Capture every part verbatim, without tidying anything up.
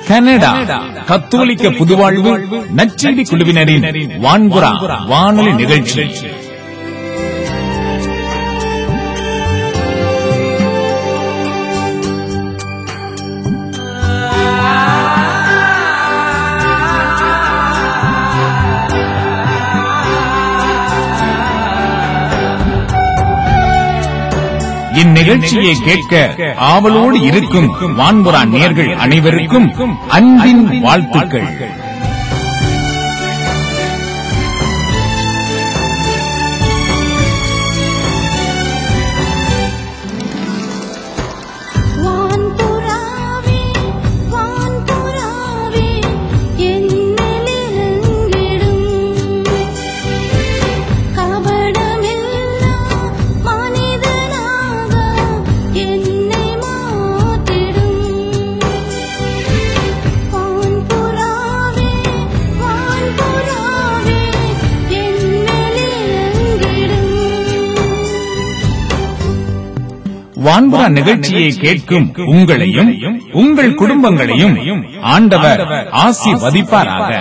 Canada கத்தோலிக்க புதுவாழ்வு நற்செய்தி குழுவினரின் வான்புறா வானொலி நிகழ்ச்சி. இந்நிகழ்ச்சியை கேட்க ஆவலோடு இருக்கும் வான்புறா நேயர்கள் அனைவருக்கும் அன்பின் வாழ்த்துக்கள். வான்புறா நிகழ்ச்சியை கேட்கும் உங்களையும் உங்கள் குடும்பங்களையும் ஆண்டவர் ஆசீர்வதிப்பாராக.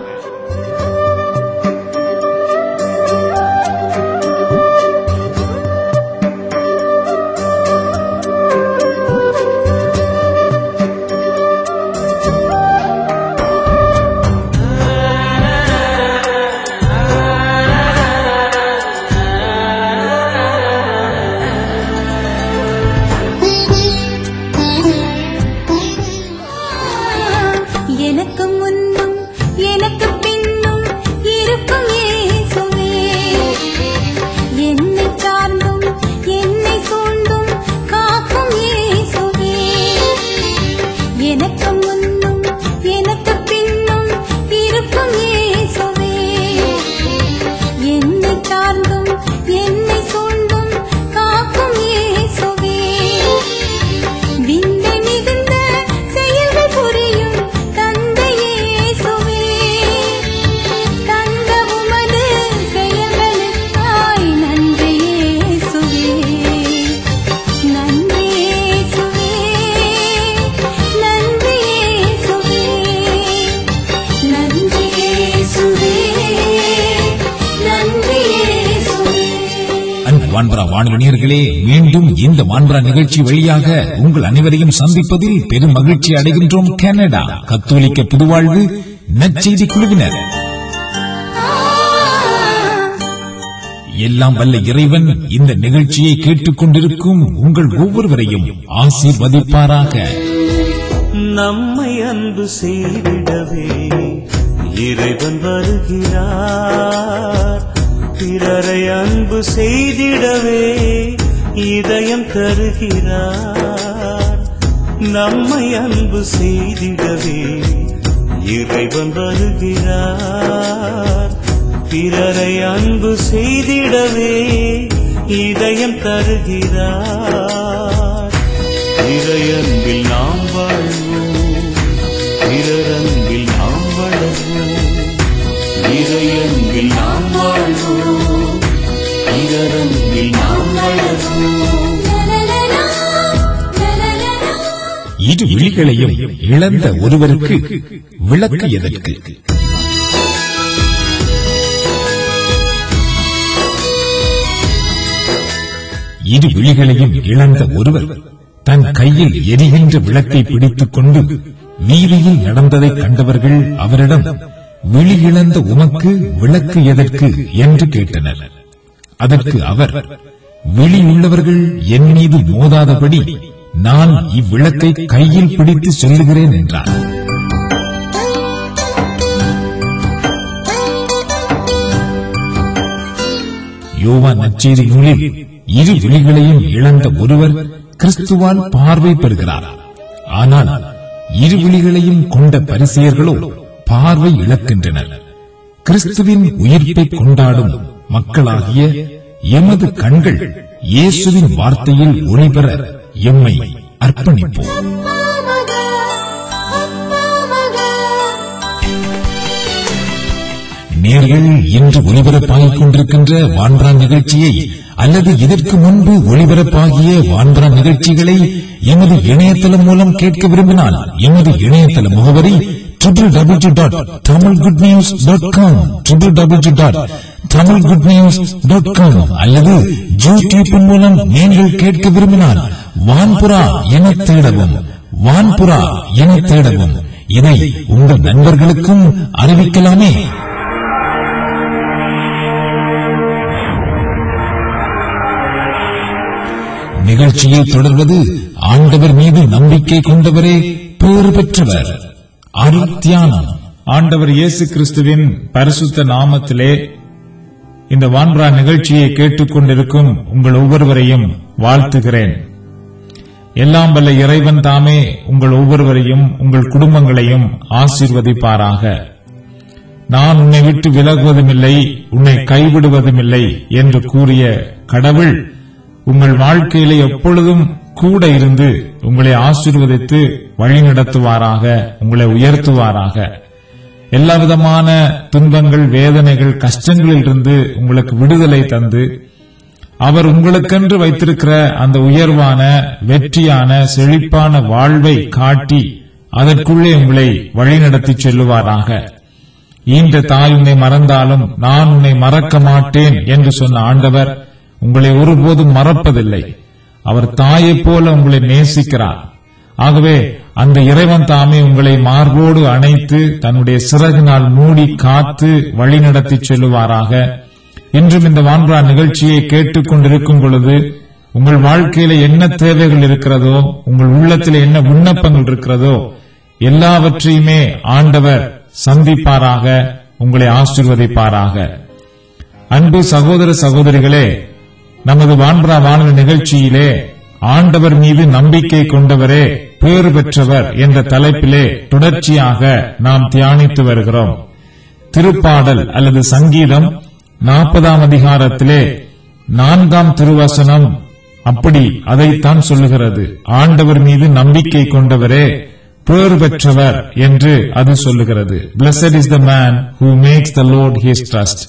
வான்புறா வானொலியர்களே, மீண்டும் இந்த வான்புறா நிகழ்ச்சி வழியாக உங்கள் அனைவரையும் சந்திப்பதில் பெரும் மகிழ்ச்சி அடைகின்றோம். கனடா கத்தோலிக்க புதுவாழ்வு நற்செய்தி குழுவினர். எல்லாம் வல்ல இறைவன் இந்த நிகழ்ச்சியை கேட்டுக் கொண்டிருக்கும் உங்கள் ஒவ்வொருவரையும் ஆசீர்வதிப்பாராக. நம்மை அன்பு செய்திடவே இறைவன் வருகிறார். பிறரை அன்பு செய்திடவே இதயம் தருகிறார். நம்மை அன்பு செய்திடவே இறைவன் வருகிறார். பிறரை அன்பு செய்திடவே இதயம் தருகிறார். இறையன்பில் நாம் வாழ்வோம், பிறரன்பில் நாம் வளர்வோம். இறையன்பில் நாம் வாழ்வோம், பிறரன்பில் நாம் வளர்வோம். இரு விழிகளையும் இழந்த ஒருவருக்கு விளக்கு எதற்கு? இரு விழிகளையும் இழந்த ஒருவர் தன் கையில் எரிகின்ற விளக்கை பிடித்துக் கொண்டு வீதியில் நடந்ததை கண்டவர்கள் அவரிடம், விழி இழந்த உமக்கு விளக்கு எதற்கு என்று கேட்டனர். அதற்கு அவர், விழி உள்ளவர்கள் என் மீது மோதாதபடி நான் இவ்விளக்கை கையில் பிடித்து சொல்லுகிறேன் என்றார். யோவான் நற்செய்தி நூலில் இரு விழிகளையும் இழந்த ஒருவர் கிறிஸ்துவால் பார்வை பெறுகிறார். ஆனால் இரு விழிகளையும் கொண்ட பரிசேயர்களோ பார்வை இழக்கின்றனர். கிறிஸ்துவின் உயிர்ப்பை கொண்டாடும் மக்களாகிய எமது கண்கள் இயேசுவின் வார்த்தையில் ஒளிபெற எம்மை அர்ப்பணிப்போம். நேர்கள் இன்று ஒலிபரப்பாகிக் கொண்டிருக்கின்ற வான்பரா நிகழ்ச்சியை அல்லது இதற்கு முன்பு ஒளிபரப்பாகிய வான்பரா நிகழ்ச்சிகளை எமது இணையதளம் மூலம் கேட்க விரும்பினால் எமது இணையதள முகவரி W W W dot Tamil good news dot com W W W dot Tamil good news dot com அல்லது யூடியூப் மூலம் நீங்கள் கேட்க விரும்பினால் வான்புரா என தேடவும் வான்புரா என தேடவும். இதை உங்கள் நண்பர்களுக்கும் அறிவிக்கலாமே. நிகழ்ச்சியில் தொடர்வது ஆண்டவர் மீது நம்பிக்கை கொண்டவரே பேறு பெற்றவர். அருத்தியானம். ஆண்டவர் இயேசு கிறிஸ்துவின் பரிசுத்த நாமத்திலே இந்த வான்பரா நிகழ்ச்சியை கேட்டுக் கொண்டிருக்கும் உங்கள் ஒவ்வொருவரையும் வாழ்த்துகிறேன். எல்லாம் வல்ல இறைவன் தாமே உங்கள் ஒவ்வொருவரையும் உங்கள் குடும்பங்களையும் ஆசீர்வதிப்பாராக. நான் உன்னை விட்டு விலகுவதுமில்லை, உன்னை கைவிடுவதுமில்லை என்று கூறிய கடவுள் உங்கள் வாழ்க்கையிலே எப்பொழுதும் கூட இருந்து உங்களை ஆசீர்வதித்து வழிநடத்துவாராக, உங்களை உயர்த்துவாராக. எல்லா விதமான துன்பங்கள், வேதனைகள், கஷ்டங்களிலிருந்து உங்களுக்கு விடுதலை தந்து அவர் உங்களுக்கென்று வைத்திருக்கிற அந்த உயர்வான, வெற்றியான, செழிப்பான வாழ்வை காட்டி அதற்குள்ளே உங்களை வழிநடத்தி செல்லுவாராக. ஈன்ற தாய் உன்னை மறந்தாலும் நான் உன்னை மறக்க மாட்டேன் என்று சொன்ன ஆண்டவர் உங்களை ஒருபோதும் மறப்பதில்லை. அவர் தாயைப் போல உங்களை நேசிக்கிறார். ஆகவே அந்த இறைவன் தாமே உங்களை மார்போடு அணைத்து தன்னுடைய சிறகினால் மூடி காத்து வழிநடத்தி செல்லுவாராக. இன்றும் இந்த வான்பரா நிகழ்ச்சியை கேட்டுக் கொண்டிருக்கும் பொழுது உங்கள் வாழ்க்கையில என்ன தேவைகள் இருக்கிறதோ, உங்கள் உள்ளத்தில் என்ன விண்ணப்பங்கள் இருக்கிறதோ எல்லாவற்றையுமே ஆண்டவர் சந்திப்பாராக, உங்களை ஆசீர்வதிப்பாராக. அன்பு சகோதர சகோதரிகளே, நமது வான்பரா வானொலி நிகழ்ச்சியிலே ஆண்டவர் மீது நம்பிக்கை கொண்டவரே பேறு பெற்றவர் என்ற தலைப்பிலே தொடர்ச்சியாக நாம் தியானித்து வருகிறோம். திருப்பாடல் அல்லது சங்கீதம் நாற்பதாம் அதிகாரத்திலே நான்காம் திருவசனம் அப்படி அதைத்தான் சொல்லுகிறது. ஆண்டவர் மீது நம்பிக்கை கொண்டவரே பேறு பெற்றவர் என்று அது சொல்லுகிறது. Blessed is the man who makes the Lord his trust.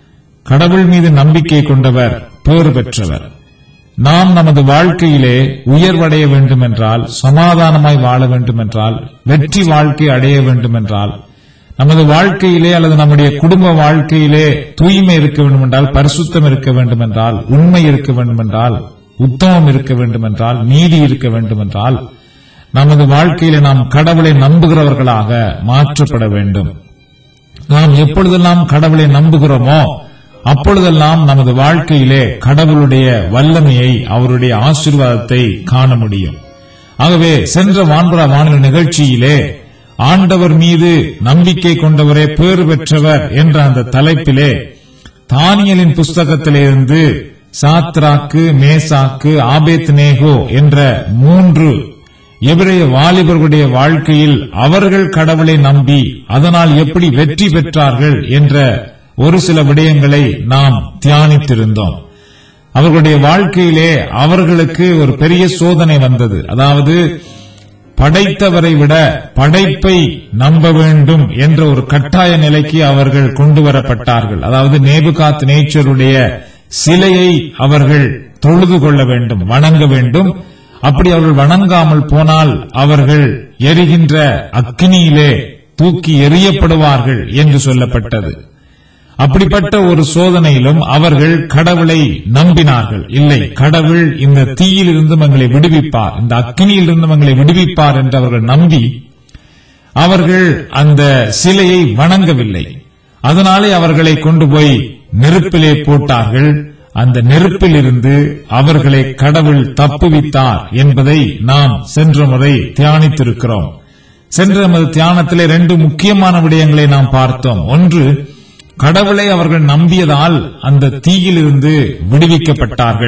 கடவுள் மீது நம்பிக்கை கொண்டவர் பேறு பெற்றவர். நாம் நமது வாழ்க்கையிலே உயர்வடைய வேண்டும் என்றால், சமாதானமாய் வாழ வேண்டும் என்றால், வெற்றி வாழ்க்கை அடைய வேண்டும் என்றால், நமது வாழ்க்கையிலே அல்லது நம்முடைய குடும்ப வாழ்க்கையிலே தூய்மை இருக்க வேண்டும் என்றால், பரிசுத்தம் இருக்க வேண்டும் என்றால், உண்மை இருக்க வேண்டும் என்றால், உத்தமம் இருக்க வேண்டும் என்றால், நீதி இருக்க வேண்டும் என்றால், நமது வாழ்க்கையிலே நாம் கடவுளை நம்புகிறவர்களாக மாற்றப்பட வேண்டும். நாம் எப்பொழுதெல்லாம் கடவுளை நம்புகிறோமோ அப்பொழுதெல்லாம் நமது வாழ்க்கையிலே கடவுளுடைய வல்லமையை, அவருடைய ஆசீர்வாதத்தை காண முடியும். ஆகவே சென்ற வான்பரா வானொலி நிகழ்ச்சியிலே ஆண்டவர் மீது நம்பிக்கை கொண்டவரே பேறு பெற்றவர் என்ற அந்த தலைப்பிலே தானியேலின் புஸ்தகத்திலிருந்து சாத்ராக்கு, மேசாக்கு, ஆபேத்நேகோ என்ற மூன்று எபிரேய வாலிபர்களுடைய வாழ்க்கையில் அவர்கள் கடவுளை நம்பி அதனால் எப்படி வெற்றி பெற்றார்கள் என்ற ஒரு சில விடயங்களை நாம் தியானித்திருந்தோம். அவர்களுடைய வாழ்க்கையிலே அவர்களுக்கு ஒரு பெரிய சோதனை வந்தது. அதாவது படைத்தவரை விட படைப்பை நம்ப வேண்டும் என்ற ஒரு கட்டாய நிலைக்கு அவர்கள் கொண்டு வரப்பட்டார்கள். அதாவது நேபுகாத் நேச்சருடைய சிலையை அவர்கள் தொழுது கொள்ள வேண்டும், வணங்க வேண்டும். அப்படி அவர்கள் வணங்காமல் போனால் அவர்கள் எரிகின்ற அக்னியிலே தூக்கி எறியப்படுவார்கள் என்று சொல்லப்பட்டது. அப்படிப்பட்ட ஒரு சோதனையிலும் அவர்கள் கடவுளை நம்பினார்கள். இல்லை, கடவுள் இந்த தீயிலிருந்து எங்களை விடுவிப்பார், இந்த அக்னியிலிருந்து எங்களை விடுவிப்பார் என்று அவர்கள் நம்பி அவர்கள் அந்த சிலையை வணங்கவில்லை. அதனாலே அவர்களை கொண்டு போய் நெருப்பிலே போட்டார்கள். அந்த நெருப்பில் இருந்து அவர்களை கடவுள் தப்புவித்தார் என்பதை நாம் சென்ற முறை தியானித்திருக்கிறோம். சென்ற நமது தியானத்திலே இரண்டு முக்கியமான விடயங்களை நாம் பார்த்தோம். ஒன்று, கடவுளை அவர்கள் நம்பியதால் அந்த தீயிலிருந்து விடுவிக்கப்பட்டார்கள்.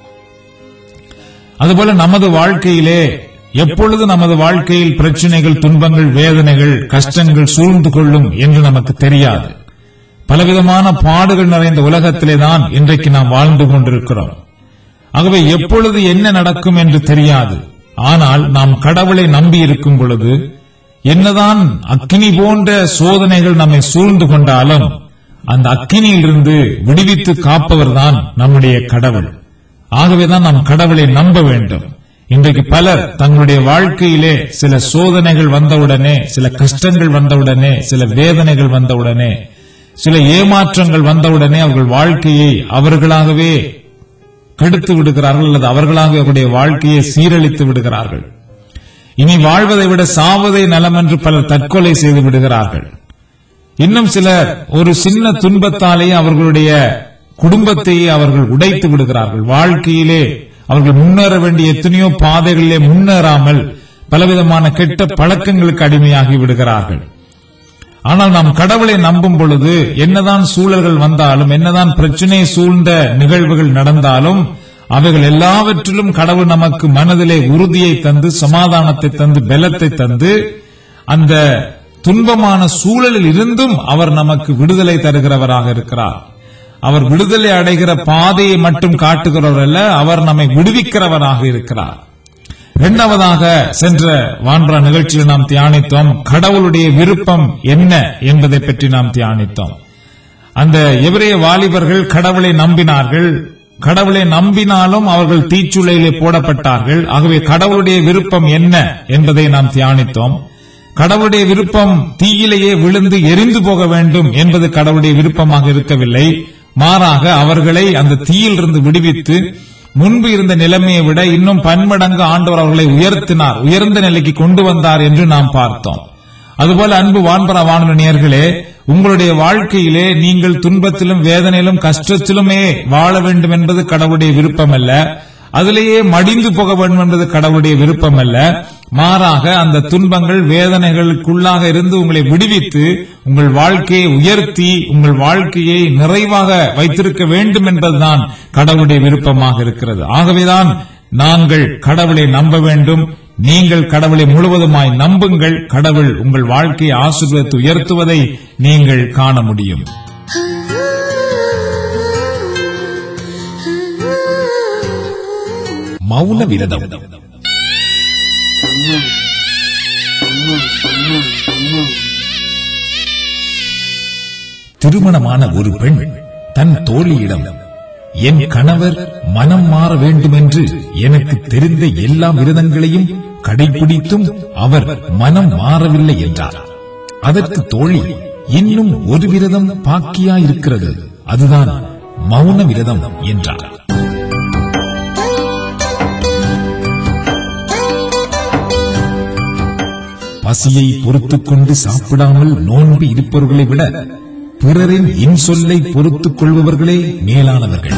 அதுபோல நமது வாழ்க்கையிலே எப்பொழுது நமது வாழ்க்கையில் பிரச்சனைகள், துன்பங்கள், வேதனைகள், கஷ்டங்கள் சூழ்ந்து கொள்ளும் என்று நமக்கு தெரியாது. பலவிதமான பாடுகள் நிறைந்த உலகத்திலேதான் இன்றைக்கு நாம் வாழ்ந்து கொண்டிருக்கிறோம். ஆகவே எப்பொழுது என்ன நடக்கும் என்று தெரியாது. ஆனால் நாம் கடவுளை நம்பி இருக்கும் பொழுது என்னதான் அக்னி போன்ற சோதனைகள் நம்மை சூழ்ந்து கொண்டாலும் அந்த அக்கினியிலிருந்து விடுவித்து காப்பவர்தான் நம்முடைய கடவுள். ஆகவேதான் நாம் கடவுளை நம்ப வேண்டும். இன்றைக்கு பலர் தங்களுடைய வாழ்க்கையிலே சில சோதனைகள் வந்தவுடனே, சில கஷ்டங்கள் வந்தவுடனே, சில வேதனைகள் வந்தவுடனே, சில ஏமாற்றங்கள் வந்தவுடனே அவர்கள் வாழ்க்கையை அவர்களாகவே கெடுத்து விடுகிறார்கள், அல்லது அவர்களாக அவருடைய வாழ்க்கையை சீரழித்து விடுகிறார்கள். இனி வாழ்வதை விட சாவதை நலம் என்று பலர் தற்கொலை செய்து விடுகிறார்கள். இன்னும் சிலர் ஒரு சின்ன துன்பத்தாலேயே அவர்களுடைய குடும்பத்தையே அவர்கள் உடைத்து விடுகிறார்கள். வாழ்க்கையிலே அவர்கள் முன்னேற வேண்டிய எத்தனையோ பாதைகளிலே முன்னேறாமல் பலவிதமான கெட்ட பழக்கங்களுக்கு அடிமையாகி விடுகிறார்கள். ஆனால் நாம் கடவுளை நம்பும் பொழுது என்னதான் சூழல்கள் வந்தாலும், என்னதான் பிரச்சனை சூழ்ந்த நிகழ்வுகள் நடந்தாலும், அவைகள் எல்லாவற்றிலும் கடவுள் நமக்கு மனதிலே உறுதியை தந்து, சமாதானத்தை தந்து, பலத்தை தந்து, அந்த துன்பமான சூழலில் இருந்தும் அவர் நமக்கு விடுதலை தருகிறவராக இருக்கிறார். அவர் விடுதலை அடைகிற பாதையை மட்டும் காட்டுகிறவர் அல்ல, அவர் நம்மை விடுவிக்கிறவராக இருக்கிறார். இரண்டாவதாக சென்ற வான்பரா நிகழ்ச்சியில் நாம் தியானித்தோம், கடவுளுடைய விருப்பம் என்ன என்பதை பற்றி நாம் தியானித்தோம். அந்த எபிரேய வாலிபர்கள் கடவுளை நம்பினார்கள். கடவுளை நம்பினாலும் அவர்கள் தீச்சுளையிலே போடப்பட்டார்கள். ஆகவே கடவுளுடைய விருப்பம் என்ன என்பதை நாம் தியானித்தோம். கடவுளுடைய விருப்பம் தீயிலேயே விழுந்து எரிந்து போக வேண்டும் என்பது கடவுளுடைய விருப்பமாக இருக்கவில்லை. மாறாக அவர்களை அந்த தீயிலிருந்து விடுவித்து முன்பு இருந்த நிலைமையை விட இன்னும் பன்மடங்கு ஆண்டவர் அவர்களை உயர்த்தினார், உயர்ந்த நிலைக்கு கொண்டு வந்தார் என்று நாம் பார்த்தோம். அதுபோல அன்பு வான்பரா வானொலி நேயர்களே, உங்களுடைய வாழ்க்கையிலே நீங்கள் துன்பத்திலும் வேதனையிலும் கஷ்டத்திலுமே வாழ வேண்டும் என்பது கடவுளுடைய விருப்பம் அல்ல. அதிலேயே மடிந்து போக வேண்டும் என்பது கடவுளுடைய விருப்பம் அல்ல. மாறாக அந்த துன்பங்கள் வேதனைகளுக்குள்ளாக இருந்து உங்களை விடுவித்து உங்கள் வாழ்க்கையை உயர்த்தி உங்கள் வாழ்க்கையை நிறைவாக வைத்திருக்க வேண்டும் என்பதுதான் கடவுளுடைய விருப்பமாக இருக்கிறது. ஆகவேதான் நாங்கள் கடவுளை நம்ப வேண்டும். நீங்கள் கடவுளை முழுவதுமாய் நம்புங்கள். கடவுள் உங்கள் வாழ்க்கையை ஆசீர்வதித்து உயர்த்துவதை நீங்கள் காண முடியும். மௌன விரதம். திருமணமான ஒரு பெண் தன் தோழியிடம், என் கணவர் மனம் மாற வேண்டும் என்று எனக்கு தெரிந்த எல்லா விரதங்களையும் கடைபிடித்தும் அவர் மனம் மாறவில்லை என்றார். அதற்கு தோழி, இன்னும் ஒரு விரதம் பாக்கியாயிருக்கிறது, அதுதான் மௌன விரதம் என்றார். பசியை பொறுத்துக் கொண்டு சாப்பிடாமல் நோன்பு இருப்பவர்களை விட பிறரின் இன்சொல்லை பொறுத்துக் கொள்பவர்களே மேலானவர்கள்.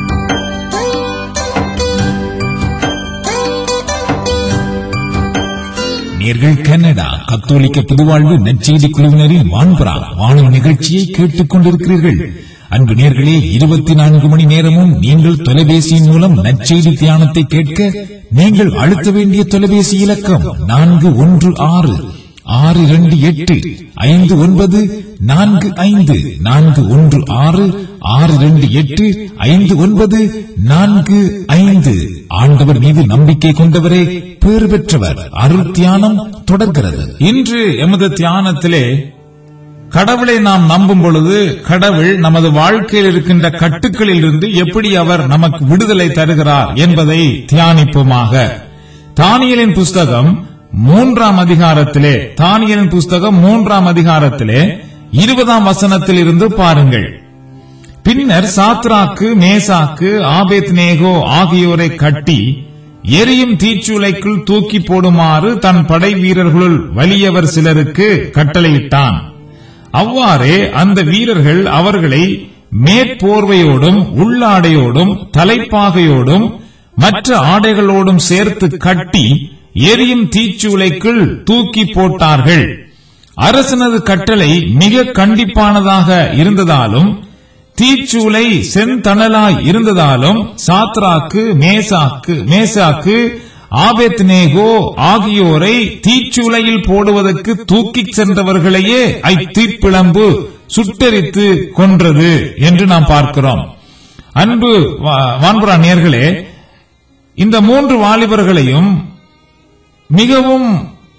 நேர்கள் கனடா கத்தோலிக்க பொதுவாழ்வு நற்செய்தி குழுவினரின் வான்பரா வானொலி நிகழ்ச்சியை கேட்டுக் கொண்டிருக்கிறீர்கள். அன்பு நேர்களே, இருபத்தி நான்கு மணி நேரமும் நீங்கள் தொலைபேசியின் மூலம் நற்செய்தி தியானத்தை கேட்க நீங்கள் அழுத்த வேண்டிய தொலைபேசி இலக்கம் நான்கு ஒன்று ஆறு ஆறு இரண்டு எட்டு ஐந்து ஒன்பது நான்கு ஐந்து நான்கு ஒன்று ஆறு ஆறு இரண்டு எட்டு ஐந்து ஒன்பது நான்கு ஐந்து. ஆண்டவர் மீது நம்பிக்கை கொண்டவரே பேறு பெற்றவர். அருள் தியானம் தொடர்கிறது. இன்று எமது தியானத்திலே கடவுளை நாம் நம்பும் பொழுது கடவுள் நமது வாழ்க்கையில் இருக்கின்ற கட்டுக்களில் இருந்து எப்படி அவர் நமக்கு விடுதலை தருகிறார் என்பதை தியானிப்போமாக. தானியேலின் புஸ்தகம் மூன்றாம் அதிகாரத்திலே தானியேலின் புஸ்தகம் மூன்றாம் அதிகாரத்திலே இருபதாம் வசனத்தில் இருந்து பாருங்கள். பின்னர் சாத்ராக்கு, மேசாக்கு, ஆபேத்நேகோ ஆகியோரை கட்டி எரியும் தீச்சூளைக்குள் தூக்கி போடுமாறு தன் படை வீரர்களுள் வலியவர் சிலருக்கு கட்டளையிட்டான். அவ்வாறே அந்த வீரர்கள் அவர்களை மேற்போர்வையோடும் உள்ளாடையோடும் தலைப்பாகையோடும் மற்ற ஆடைகளோடும் சேர்த்து கட்டி எரியும் தீச்சூளைக்குள் தூக்கி போட்டார்கள். அரசனது கட்டளை மிக கண்டிப்பானதாக இருந்ததாலும் தீச்சூளை செந்தணலாய் இருந்ததாலும் சாத்ராக்கு, மேசாக்கு மேசாக்கு ஆபேத்நேகோ ஆகியோரை தீச்சூளையில் போடுவதற்கு தூக்கிச் சென்றவர்களையே ஐத்தீப்பிழம்பு சுட்டெரித்து கொன்றது என்று நாம் பார்க்கிறோம். அன்பு வான்பரா நேயர்களே, இந்த மூன்று வாலிபர்களையும் மிகவும்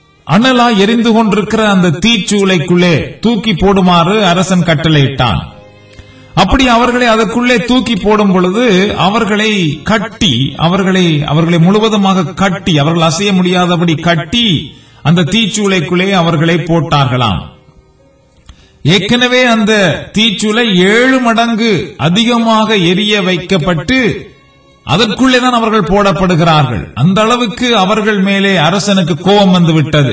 அனலாய் எரிந்து கொண்டிருக்கிற அந்த தீச்சூளைக்குள்ளே தூக்கி போடுமாறு அரசன் கட்டளையிட்டான். அப்படி அவர்களை அதற்குள்ளே தூக்கி போடும் பொழுது அவர்களை கட்டி அவர்களை அவர்களை முழுவதுமாக கட்டி அவர்கள் அசைய முடியாதபடி கட்டி அந்த தீச்சூளைக்குள்ளே அவர்களை போட்டார்களாம். ஏற்கனவே அந்த தீச்சூளை ஏழு மடங்கு அதிகமாக எரிய வைக்கப்பட்டு அதற்குள்ளேதான் அவர்கள் போடப்படுகிறார்கள். அந்த அளவுக்கு அவர்கள் மேலே அரசனுக்கு கோபம் வந்து விட்டது.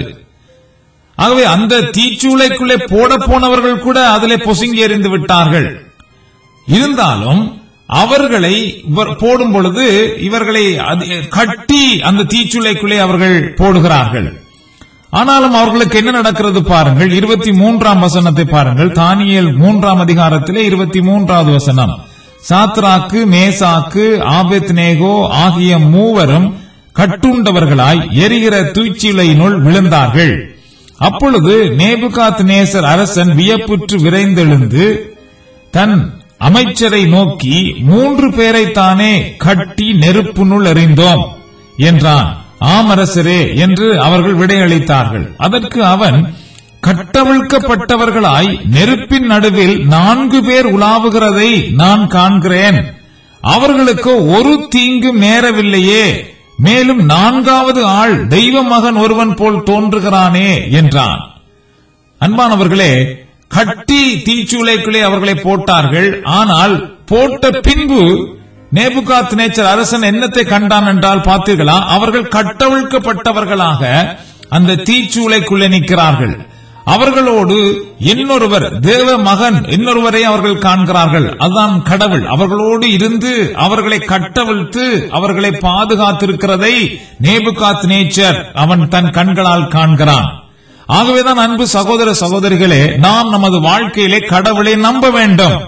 ஆகவே அந்த தீச்சூளைக்குள்ளே போட போனவர்கள் கூட அதிலே பொசுங்கி எறிந்து விட்டார்கள். இருந்தாலும் அவர்களை போடும் பொழுது இவர்களை கட்டி அந்த தீச்சூளைக்குள்ளே அவர்கள் போடுகிறார்கள். ஆனாலும் அவர்களுக்கு என்ன நடக்கிறது பாருங்கள். இருபத்தி மூன்றாம் வசனத்தை பாருங்கள். தானியேல் மூன்றாம் அதிகாரத்திலே இருபத்தி மூன்றாவது வசனம். சாத்ராக்கு, மேசாக்கு, ஆபேத்நேகோ ஆகிய மூவரும் கட்டுண்டவர்களாய் எரிகிற தூச்சிலையினுள் விழுந்தார்கள். அப்பொழுது நேபுகாத்நேசர் அரசன் வியப்புற்று விரைந்தெழுந்து தன் அமைச்சரை நோக்கி, மூன்று பேரைத்தானே கட்டி நெருப்புனுள் எறிந்தோம் என்றான். ஆம் அரசரே என்று அவர்கள் விடையளித்தார்கள். அதற்கு அவன், கட்டவிழ்க்கப்பட்டவர்களாய் நெருப்பின் நடுவில் நான்கு பேர் உலாவுகிறதை நான் காண்கிறேன். அவர்களுக்கு ஒரு தீங்கும் நேரவில்லையே. மேலும் நான்காவது ஆள் தெய்வ மகன் ஒருவன் போல் தோன்றுகிறானே என்றான். அன்பானவர்களே, கட்டி தீச்சூளைக்குள்ளே அவர்களை போட்டார்கள். ஆனால் போட்ட பின்பு நேபுகாத்நேச்சர் அரசன் என்னத்தை கண்டான் என்றால் பார்த்தீர்களா? அவர்கள் கட்டவிழ்க்கப்பட்டவர்களாக அந்த தீச்சூளைக்குள்ளே நிற்கிறார்கள். அவர்களோடு இன்னொருவர் தேவ மகன் இன்னொருவரை அவர்கள் காண்கிறார்கள். அதுதான் கடவுள் அவர்களோடு இருந்து அவர்களை கட்டவிழ்த்து அவர்களை பாதுகாத்திருக்கிறதை நேபுகாத்நேச்சர் அவன் தன் கண்களால் காண்கிறான். ஆகவேதான் அன்பு சகோதர சகோதரிகளே, நாம் நமது வாழ்க்கையிலே கடவுளை நம்ப வேண்டும்.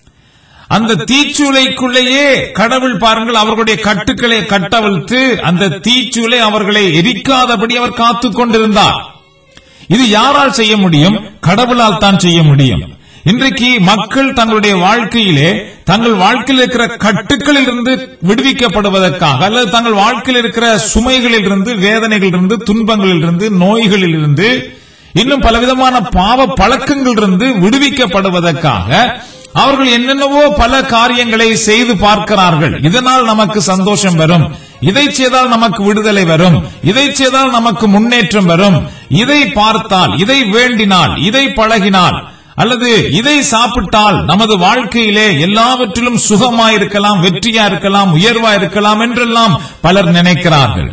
அந்த தீச்சூளைக்குள்ளேயே கடவுள் பாருங்கள் அவர்களுடைய கட்டுக்களை கட்டவிழ்த்து அந்த தீச்சூளை அவர்களை எரிக்காதபடி அவர் காத்துக் கொண்டிருந்தார். இது யாரால் செய்ய முடியும்? கடவுளால் தான் செய்ய முடியும். இன்றைக்கு மக்கள் தங்களுடைய வாழ்க்கையிலே தங்கள் வாழ்க்கையில் இருக்கிற கட்டுக்களில் இருந்து விடுவிக்கப்படுவதற்காக அல்லது தங்கள் வாழ்க்கையில் இருக்கிற சுமைகளில் இருந்து, வேதனைகளில் இருந்து, துன்பங்களில் இருந்து, நோய்களில் இருந்து, இன்னும் பலவிதமான பாவ பழக்கங்களில் இருந்து விடுவிக்கப்படுவதற்காக அவர்கள் என்னென்னவோ பல காரியங்களை செய்து பார்க்கிறார்கள். இதனால் நமக்கு சந்தோஷம் வரும், இதை செய்தால் நமக்கு விடுதலை வரும், இதை செய்தால் நமக்கு முன்னேற்றம் வரும், இதை பார்த்தால், இதை வேண்டினால், இதை பழகினால் அல்லது இதை சாப்பிட்டால் நமது வாழ்க்கையிலே எல்லாவற்றிலும் சுகமாயிருக்கலாம், வெற்றியா இருக்கலாம், உயர்வா இருக்கலாம் என்றெல்லாம் பலர் நினைக்கிறார்கள்.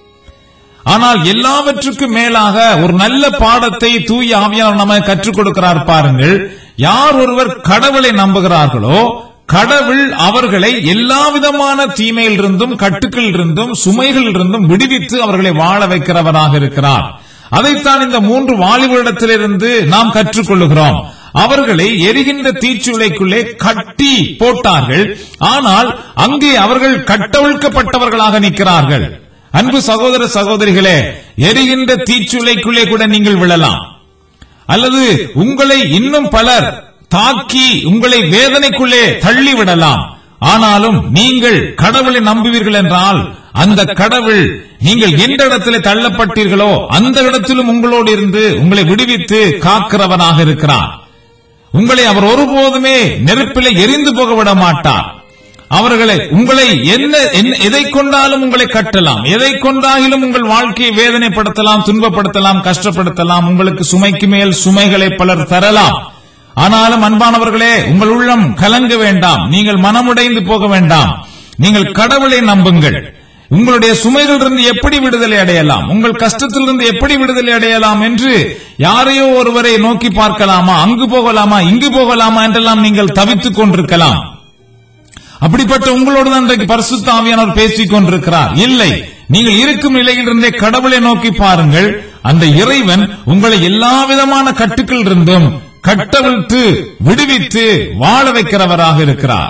ஆனால் எல்லாவற்றுக்கும் மேலாக ஒரு நல்ல பாடத்தை தூய ஆவியானவர் நமக்கு கற்றுக் கொடுக்கிறார் பாருங்கள். யார் ஒருவர் கடவுளை நம்புகிறார்களோ கடவுள் அவர்களை எல்லா விதமான தீமையிலிருந்தும், கட்டுக்களிலிருந்தும், சுமைகளிலிருந்தும் விடுவித்து அவர்களை வாழ வைக்கிறவராக இருக்கிறார். அதைத்தான் இந்த மூன்று வாலிபரிடத்திலிருந்து நாம் கற்றுக்கொள்ளுகிறோம். அவர்களை எரிகின்ற தீச்சூளைக்குள்ளே கட்டி போட்டார்கள். ஆனால் அங்கே அவர்கள் கட்டவிழ்க்கப்பட்டவர்களாக நிற்கிறார்கள். அன்பு சகோதர சகோதரிகளே, எரிகின்ற தீச்சூளைக்குள்ளே கூட நீங்கள் விழலாம், அல்லது உங்களை இன்னும் பலர் தாக்கி உங்களை வேதனைக்குள்ளே தள்ளிவிடலாம். ஆனாலும் நீங்கள் கடவுளை நம்புவீர்கள் என்றால் அந்த கடவுள் நீங்கள் எந்த இடத்திலே தள்ளப்பட்டீர்களோ அந்த இடத்திலும் உங்களோடு இருந்து உங்களை விடுவித்து காக்கிறவனாக இருக்கிறார். உங்களை அவர் ஒருபோதுமே நெருப்பிலே எரிந்து போக விட மாட்டார். அவர்களை உங்களை என்ன எதை கொண்டாலும் உங்களை கட்டலாம், எதை கொண்டாகிலும் உங்கள் வாழ்க்கையை வேதனைப்படுத்தலாம், துன்பப்படுத்தலாம், கஷ்டப்படுத்தலாம், உங்களுக்கு சுமைக்கு மேல் சுமைகளை பலர் தரலாம். ஆனாலும் அன்பானவர்களே, உங்கள் உள்ளம் கலங்க வேண்டாம், நீங்கள் மனமுடைந்து போக வேண்டாம். நீங்கள் கடவுளை நம்புங்கள். உங்களுடைய சுமைகளிலிருந்து எப்படி விடுதலை அடையலாம், உங்கள் கஷ்டத்திலிருந்து எப்படி விடுதலை அடையலாம் என்று யாரையோ ஒருவரை நோக்கி பார்க்கலாமா, அங்கு போகலாமா, இங்கு போகலாமா என்றெல்லாம் நீங்கள் தவித்துக் கொண்டிருக்கலாம். அப்படிப்பட்ட உங்களோடு தான் இன்றைக்கு பரிசுத்த ஆவியானவர் பேசிக் கொண்டிருக்கிறார். இல்லை, நீங்கள் இருக்கும் நிலையிலிருந்தே கடவுளை நோக்கி பாருங்கள். அந்த இறைவன் உங்களை எல்லா விதமான கட்டுக்கள் இருந்தும் கட்டவிழ்த்து விடுவித்து வாழ வைக்கிறவராக இருக்கிறார்.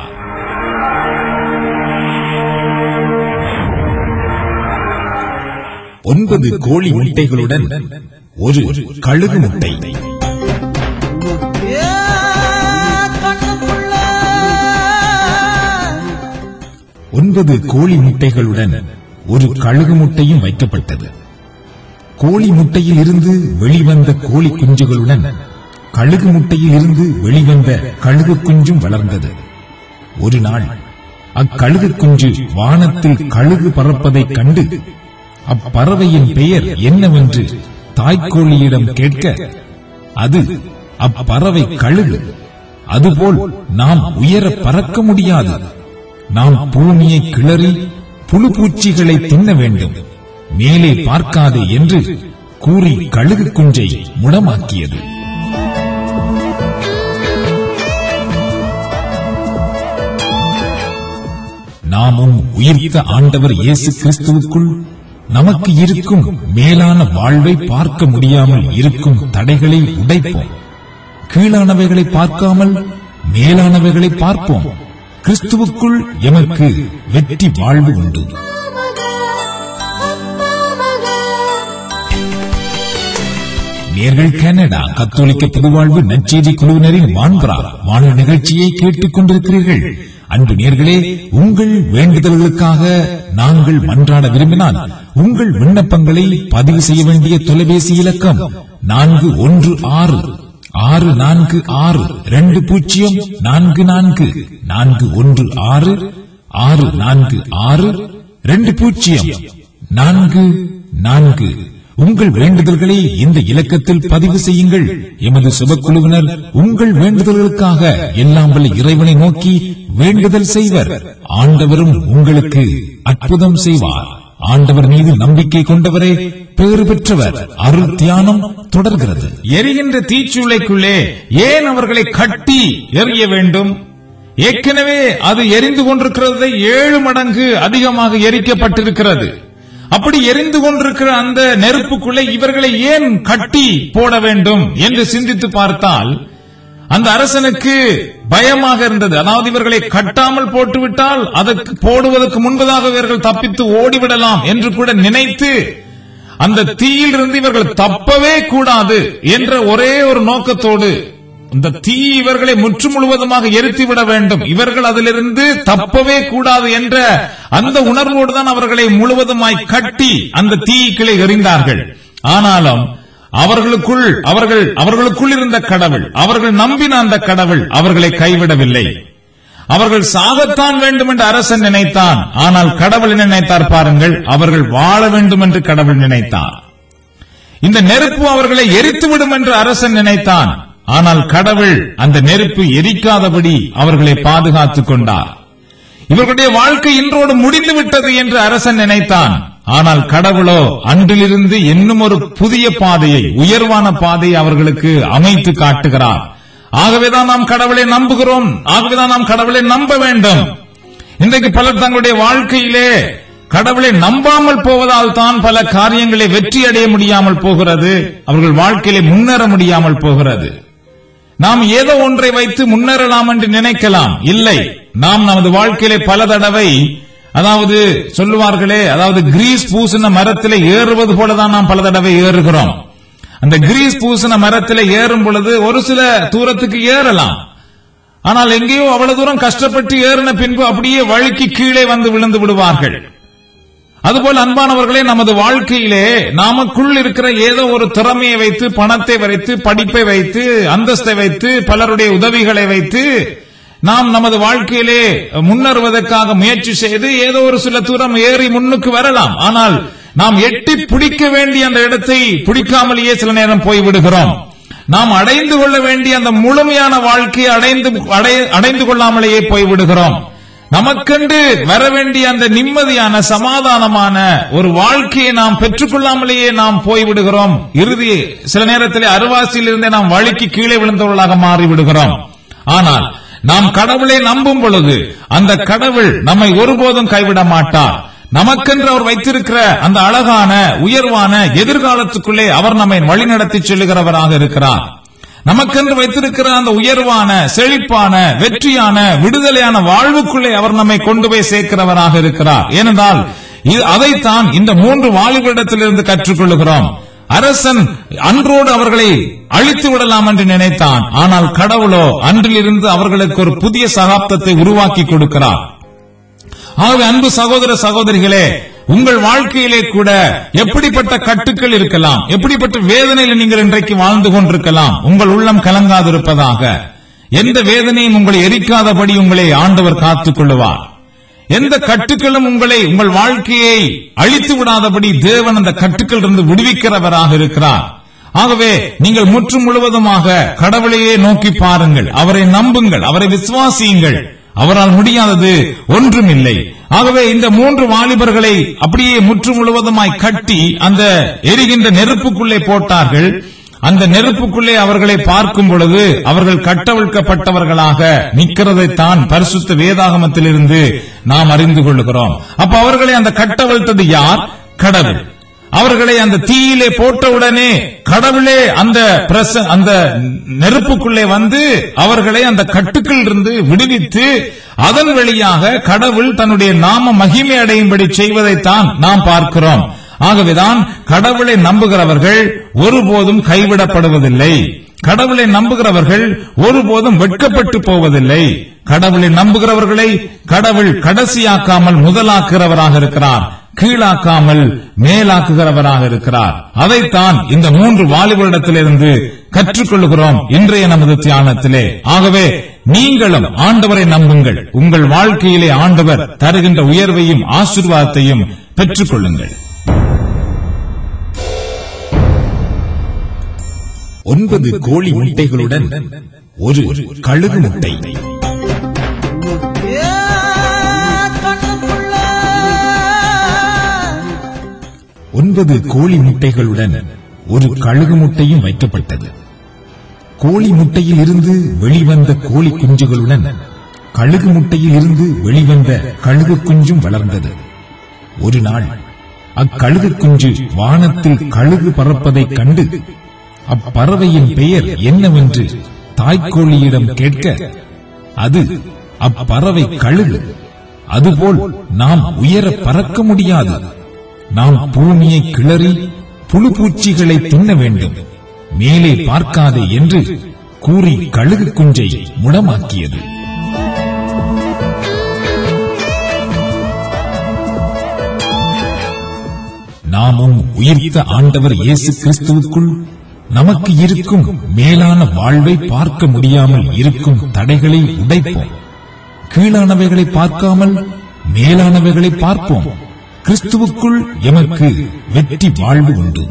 ஒன்பது கோழி முட்டைகளுடன் ஒரு கழுகு முட்டை. ஒன்பது கோழி முட்டைகளுடன் ஒரு கழுகு முட்டையும் வைக்கப்பட்டது. கோழி முட்டையில் இருந்து வெளிவந்த கோழி குஞ்சுகளுடன் கழுகு முட்டையில் இருந்து வெளிவந்த கழுகு குஞ்சும் வளர்ந்தது. ஒரு நாள் அக்கழுகு குஞ்சு வானத்தில் கழுகு பறப்பதைக் கண்டு அப்பறவையின் பெயர் என்னவென்று தாய்க்கோழியிடம் கேட்க, அது அப்பறவை கழுகு, அதுபோல் நாம் உயர பறக்க முடியாது, நாம் பூமியை கிளறி புழு பூச்சிகளை தின்ன வேண்டும், மேலே பார்க்காதே என்று கூறி கழுகு குஞ்சை முடமாக்கியது. நாமும் உயிர்த்த ஆண்டவர் இயேசு கிறிஸ்துவுக்குள் நமக்கு இருக்கும் மேலான வாழ்வை பார்க்க முடியாமல் இருக்கும் தடைகளை உடைப்போம். கீழானவைகளை பார்க்காமல் மேலானவைகளை பார்ப்போம். கிறிஸ்துவுக்குள் எமக்கு வெற்றி வாழ்வு உண்டு. நேர்கள் கனடா கத்தோலிக்க பொதுவாழ்வு நற்செய்தி குழுவினரின் வான்பரா வானொலி நிகழ்ச்சியை கேட்டுக் கொண்டிருக்கிறீர்கள். அன்பு நேர்களே, உங்கள் வேண்டுதல்களுக்காக நாங்கள் மன்றாட விரும்பினால் உங்கள் விண்ணப்பங்களை பதிவு செய்ய வேண்டிய தொலைபேசி இலக்கம் நான்கு ஒன்று ஆறு ஆறு நான்கு ஆறு இரண்டு பூஜ்ஜியம் நான்கு நான்கு நான்கு ஒன்று ஆறு ஆறு நான்கு ஆறு இரண்டு பூஜ்ஜியம் நான்கு நான்கு. உங்கள் வேண்டுதல்களை இந்த இலக்கத்தில் பதிவு செய்யுங்கள். எமது சுபக்குழுவினர் உங்கள் வேண்டுதல்களுக்காக எல்லாம் வல்ல இறைவனை நோக்கி வேண்டுதல் செய்வர். ஆண்டவரும் உங்களுக்கு அற்புதம் செய்வார். ஆண்டவர் மீது நம்பிக்கை கொண்டவரே பேறு பெற்றவர். அருள் தியானம் தொடர்கிறது. எரிகின்ற தீச்சூளைக்குள்ளே ஏன் அவர்களை கட்டி எறிய வேண்டும்? ஏற்கனவே அது எரிந்து கொண்டிருக்கிறதை ஏழு மடங்கு அதிகமாக எரிக்கப்பட்டிருக்கிறது. அப்படி எரிந்து கொண்டிருக்கிற அந்த நெருப்புக்குள்ளே இவர்களை ஏன் கட்டி போட வேண்டும் என்று சிந்தித்து பார்த்தால் அந்த அரசனுக்கு பயமாக இருந்தது. அதாவது இவர்களை கட்டாமல் போட்டுவிட்டால் அதற்கு போடுவதற்கு முன்பதாக இவர்கள் தப்பித்து ஓடிவிடலாம் என்று கூட நினைத்து அந்த தீயில் இருந்து இவர்கள் தப்பவே கூடாது என்ற ஒரே ஒரு நோக்கத்தோடு இந்த தீ இவர்களை முற்று முழுவதுமாக எரித்துவிட வேண்டும், இவர்கள் அதிலிருந்து தப்பவே கூடாது என்ற அந்த உணர்வோடு தான் அவர்களை முழுவதுமாய் கட்டி அந்த தீயிலே எறிந்தார்கள். ஆனாலும் அவர்களுக்குள் அவர்கள் அவர்களுக்குள் இருந்த கடவுள், அவர்கள் நம்பின அந்த கடவுள் அவர்களை கைவிடவில்லை. அவர்கள் சாகத்தான் வேண்டும் என்று அரசன் நினைத்தான். ஆனால் கடவுள் நினைத்தார் பாருங்கள், அவர்கள் வாழ வேண்டும் என்று கடவுள் நினைத்தார். இந்த நெருப்பு அவர்களை எரித்துவிடும் என்று அரசன் நினைத்தான். ஆனால் கடவுள் அந்த நெருப்பு எரிக்காதபடி அவர்களை பாதுகாத்துக் கொண்டார். இவர்களுடைய வாழ்க்கை இன்றோடு முடிந்துவிட்டது என்று அரசன் நினைத்தான். ஆனால் கடவுளோ அன்றிலிருந்து இன்னும் ஒரு புதிய பாதையை, உயர்வான பாதையை அவர்களுக்கு அமைத்து காட்டுகிறார். ஆகவேதான் நாம் கடவுளை நம்புகிறோம். ஆகவேதான் நாம் கடவுளை நம்ப வேண்டும். இன்றைக்கு பலர் தங்களுடைய வாழ்க்கையிலே கடவுளை நம்பாமல் போவதால் தான் பல காரியங்களை வெற்றி அடைய முடியாமல் போகிறது. அவர்கள் வாழ்க்கையிலே முன்னேற முடியாமல் போகிறது. நாம் ஏதோ ஒன்றை வைத்து முன்னேறலாம் என்று நினைக்கலாம். இல்லை, நாம் நமது வாழ்க்கையிலே பல தடவை, அதாவது சொல்லுவார்களே, அதாவது கிரீஸ் பூசின மரத்திலே ஏறுவது போலதான் நாம் பல தடவை ஏறுகிறோம். அந்த கிரீஸ் பூசின மரத்திலே ஏறும் பொழுது ஒரு சில தூரத்துக்கு ஏறலாம். ஆனால் எங்கேயோ அவ்வளவு தூரம் கஷ்டப்பட்டு ஏறின பின்பு அப்படியே வழுக்கி கீழே வந்து விழுந்து விடுவார்கள். அதுபோல் அன்பானவர்களே, நமது வாழ்க்கையிலே நாமக்குள் இருக்கிற ஏதோ ஒரு திறமையை வைத்து, பணத்தை வைத்து, படிப்பை வைத்து, அந்தஸ்தை வைத்து, பலருடைய உதவிகளை வைத்து நாம் நமது வாழ்க்கையிலே முன்னேறுவதற்காக முயற்சி செய்து ஏதோ ஒரு சில தூரம் ஏறி முன்னுக்கு வரலாம். ஆனால் நாம் எட்டி பிடிக்க வேண்டிய அந்த இடத்தை பிடிக்காமலேயே சில நேரம் போய்விடுகிறோம். நாம் அடைந்து கொள்ள வேண்டிய அந்த முழுமையான வாழ்க்கையை அடைந்து அடைந்து கொள்ளாமலேயே போய்விடுகிறோம். நமக்கென்று வர வேண்டிய அந்த நிம்மதியான, சமாதானமான ஒரு வாழ்க்கையை நாம் பெற்றுக் கொள்ளாமலேயே நாம் போய்விடுகிறோம். இறுதி சில நேரத்திலே அருவாசியில் இருந்தே நாம் வழுக்கி கீழே விழுந்தவர்களாக மாறிவிடுகிறோம். ஆனால் நாம் கடவுளை நம்பும் பொழுது அந்த கடவுள் நம்மை ஒருபோதும் கைவிட மாட்டார். நமக்கென்று அவர் வைத்திருக்கிற அந்த அழகான, உயர்வான எதிர்காலத்துக்குள்ளே அவர் நம்மை வழிநடத்தி செல்லுகிறவராக இருக்கிறார். நமக்கென்று வைத்திருக்கிற அந்த உயர்வான, செழிப்பான, வெற்றியான, விடுதலையான வாழ்வுக்குள்ளே அவர் நம்மை கொண்டு போய் சேர்க்கிறவராக இருக்கிறார். ஏனென்றால் அதைத்தான் இந்த மூன்று வாலிபரிடத்திலிருந்து கற்றுக்கொள்கிறோம். அரசன் அன்றோடு அவர்களை அழித்து விடலாம் என்று நினைத்தான். ஆனால் கடவுளோ அன்றிலிருந்து அவர்களுக்கு ஒரு புதிய சகாப்தத்தை உருவாக்கி கொடுக்கிறார். ஆகவே அன்பு சகோதர சகோதரிகளே, உங்கள் வாழ்க்கையிலே கூட எப்படிப்பட்ட கட்டுக்கள் இருக்கலாம், எப்படிப்பட்ட வேதனையில் நீங்கள் இன்றைக்கு வாழ்ந்து கொண்டிருக்கலாம். உங்கள் உள்ளம் கலங்காதிருப்பதாக. எந்த வேதனையும் உங்களை எரிக்காதபடி உங்களை ஆண்டவர் காத்துக் கொள்ளுவார். எந்த கட்டுக்களும் உங்களை உங்கள் வாழ்க்கையை அழித்து விடாதபடி தேவன் அந்த கட்டுக்கள் இருந்து விடுவிக்கிறவராக இருக்கிறார். ஆகவே நீங்கள் முற்றும் முழுவதுமாக கடவுளையே நோக்கி பாருங்கள், அவரை நம்புங்கள், அவரை விசுவாசியுங்கள். அவரால் முடியாதது ஒன்றுமில்லை. ஆகவே இந்த மூன்று வாலிபர்களை அப்படியே முற்றும் முழுவதுமாய் கட்டி அந்த எரிகின்ற நெருப்புக்குள்ளே போட்டார்கள். அந்த நெருப்புக்குள்ளே அவர்களை பார்க்கும் பொழுது அவர்கள் கட்டவிழ்க்கப்பட்டவர்களாக நிற்கிறதைத்தான் பரிசுத்த வேதாகமத்திலிருந்து நாம் அறிந்து கொள்கிறோம். அப்ப அவர்களை அந்த கட்டவிழ்த்தது யார்? கடவுள். அவர்களை அந்த தீயிலே போட்டவுடனே கடவுளே அந்த அந்த நெருப்புக்குள்ளே வந்து அவர்களை அந்த கட்டுக்கள் இருந்து விடுவித்து அதன் வழியாக கடவுள் தன்னுடைய நாம மகிமை அடையும்படி செய்வதைத்தான் நாம் பார்க்கிறோம். ஆகவேதான் கடவுளை நம்புகிறவர்கள் ஒருபோதும் கைவிடப்படுவதில்லை. கடவுளை நம்புகிறவர்கள் ஒருபோதும் வெட்கப்பட்டு போவதில்லை. கடவுளை நம்புகிறவர்களை கடவுள் கடைசியாக்காமல் முதலாக்குகிறவராக இருக்கிறார், கீழாக்காமல் மேலாக்குகிறவராக இருக்கிறார். அதைத்தான் இந்த மூன்று வாலிபரிடத்திலிருந்து கற்றுக்கொள்கிறோம் இன்றைய நமது தியானத்திலே. ஆகவே நீங்களும் ஆண்டவரை நம்புங்கள். உங்கள் வாழ்க்கையிலே ஆண்டவர் தருகின்ற உயர்வையும் ஆசீர்வாதத்தையும் பெற்றுக் கொள்ளுங்கள். ஒன்பது கோழி முட்டைகளுடன் ஒரு கழுகு முட்டை. ஒன்பது கோழி முட்டைகளுடன் ஒரு கழுகு முட்டையும் வைக்கப்பட்டது. கோழி முட்டையில் இருந்து வெளிவந்த கோழி குஞ்சுகளுடன் கழுகு முட்டையில் இருந்து வெளிவந்த கழுகு குஞ்சும் வளர்ந்தது. ஒரு நாள் அக்கழுகு குஞ்சு வானத்தில் கழுகு பறப்பதைக் கண்டு அப்பறவையின் பெயர் என்னவென்று தாய்க்கோழியிடம் கேட்க, அது அப்பறவை கழுகு, அதுபோல் நாம் உயர பறக்க முடியாது, நாம் பூமியை கிளறி புழு பூச்சிகளை தின்ன வேண்டும், மேலே பார்க்காதே என்று கூறி கழுகு குஞ்சை முடமாக்கியது. நாமும் உயிர்த்த ஆண்டவர் இயேசு கிறிஸ்துவுக்குள் நமக்கு இருக்கும் மேலான வாழ்வை பார்க்க முடியாமல் இருக்கும் தடைகளை உடைப்போம். கீழானவைகளை பார்க்காமல் மேலானவைகளை பார்ப்போம். கிறிஸ்துவுக்குள் எமக்கு வெற்றி வாழ்வு உண்டு.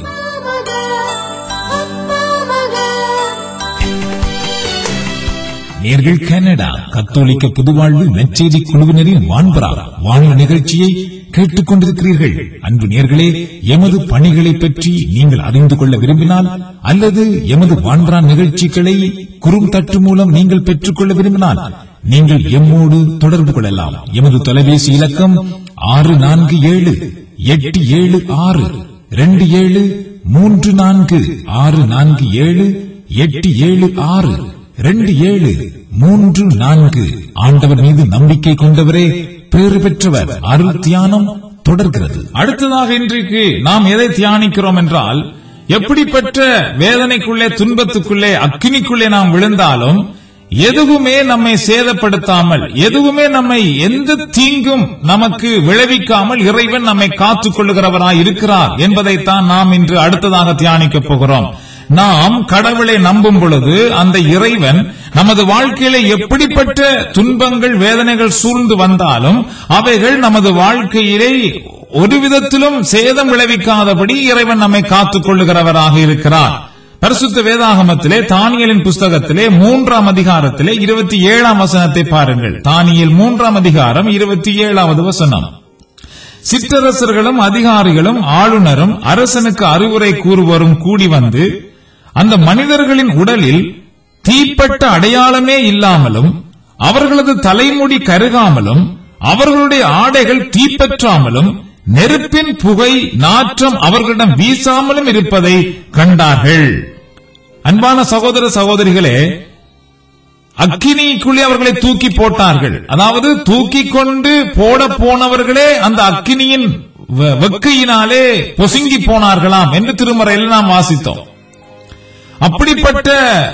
நேர்கள் கனடா கத்தோலிக்க புதுவாழ்வு நற்செய்தி குழுவினரின் வான்பரா வானொலி நிகழ்ச்சியை கேட்டுக் கொண்டிருக்கிறீர்கள். அன்பு நேர்களே, எமது பணிகளை பற்றி நீங்கள் அறிந்து கொள்ள விரும்பினால் அல்லது எமது வான்பரா நிகழ்ச்சிகளை குறுந்தட்டு மூலம் நீங்கள் பெற்றுக் கொள்ள விரும்பினால் நீங்கள் எம்மோடு தொடர்பு கொள்ளலாம். எமது தொலைபேசி இலக்கம் ஆறு நான்கு ஏழு எட்டு ஏழு ஆறு இரண்டு ஏழு மூன்று நான்கு ஆறு நான்கு ஏழு எட்டு ஏழு ஆறு இரண்டு ஏழு மூன்று நான்கு. ஆண்டவர் மீது நம்பிக்கை கொண்டவரே பேறு பெற்றவர். அருள் தியானம் தொடர்கிறது. அடுத்ததாக இன்றைக்கு நாம் எதை தியானிக்கிறோம் என்றால், எப்படிப்பட்ட வேதனைக்குள்ளே துன்பத்துக்குள்ளே அக்கினிக்குள்ளே நாம் விழுந்தாலும் எதுவுமே நம்மை சேதப்படுத்தாமல், எதுவுமே நம்மை எந்த தீங்கும் நமக்கு விளைவிக்காமல் இறைவன் நம்மை காத்துக் கொள்ளுகிறவராய் இருக்கிறார் என்பதைத்தான் நாம் இன்று அடுத்ததாக தியானிக்கப் போகிறோம். நாம் கடவுளை நம்பும் பொழுது அந்த இறைவன் நமது வாழ்க்கையில எப்படிப்பட்ட துன்பங்கள் வேதனைகள் சூழ்ந்து வந்தாலும் அவைகள் நமது வாழ்க்கையிலே ஒரு விதத்திலும் சேதம் விளைவிக்காதபடி இறைவன் நம்மை காத்துக் கொள்ளுகிறவராக இருக்கிறார். பரிசுத்த வேதாகமத்திலே தானியேலின் புஸ்தகத்திலே மூன்றாம் அதிகாரத்திலே இருபத்தி ஏழாம் வசனத்தை பாருங்கள். தானியேல் மூன்றாம் அதிகாரம் இருபத்தி ஏழாவது வசனம். சிற்றரசர்களும் அதிகாரிகளும் ஆளுநரும் அரசனுக்கு அறிவுரை கூறுவரும் கூடி வந்து அந்த மனிதர்களின் உடலில் தீப்பட்ட அடையாளமே இல்லாமலும் அவர்களது தலைமுடி கருகாமலும் அவர்களுடைய ஆடைகள் தீப்பற்றாமலும் நெருப்பின் புகை நாற்றம் அவர்களிடம் வீசாமலும் இருப்பதை கண்டார்கள். அன்பான சகோதர சகோதரிகளே, அக்கினிக்குள்ளே அவர்களை தூக்கி போட்டார்கள். அதாவது தூக்கி கொண்டு போட போனவர்களே அந்த அக்கினியின் வெக்கையினாலே பொசுங்கி போனார்களாம் என்று திருமறையில் நாம் வாசித்தோம். அப்படிப்பட்ட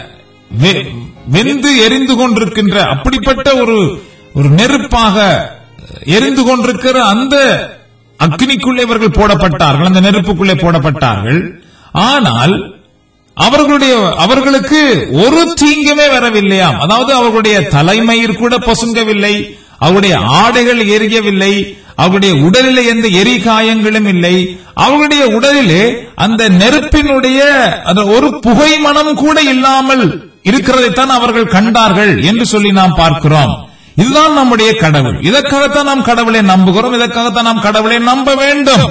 வெந்து எரிந்து கொண்டிருக்கின்ற அப்படிப்பட்ட ஒரு ஒரு நெருப்பாக எரிந்து கொண்டிருக்கிற அந்த அக்னிக்குள்ளே இவர்கள் போடப்பட்டார்கள், அந்த நெருப்புக்குள்ளே போடப்பட்டார்கள். ஆனால் அவர்களுடைய அவர்களுக்கு ஒரு தீங்குமே வரவில்லையாம். அதாவது அவர்களுடைய தலைமயிர் கூட பொசுங்கவில்லை, அவருடைய ஆடைகள் எரியவில்லை, அவருடைய உடலிலே எந்த எரிகாயங்களும் இல்லை. அவருடைய உடலிலே அந்த நெருப்பினுடைய ஒரு புகை மனம் கூட இல்லாமல் இருக்கிறதைத்தான் அவர்கள் கண்டார்கள் என்று சொல்லி நாம் பார்க்கிறோம். இதுதான் நம்முடைய கடவுள். இதற்காகத்தான் நாம் கடவுளை நம்புகிறோம், இதற்காகத்தான் நாம் கடவுளை நம்ப வேண்டும்.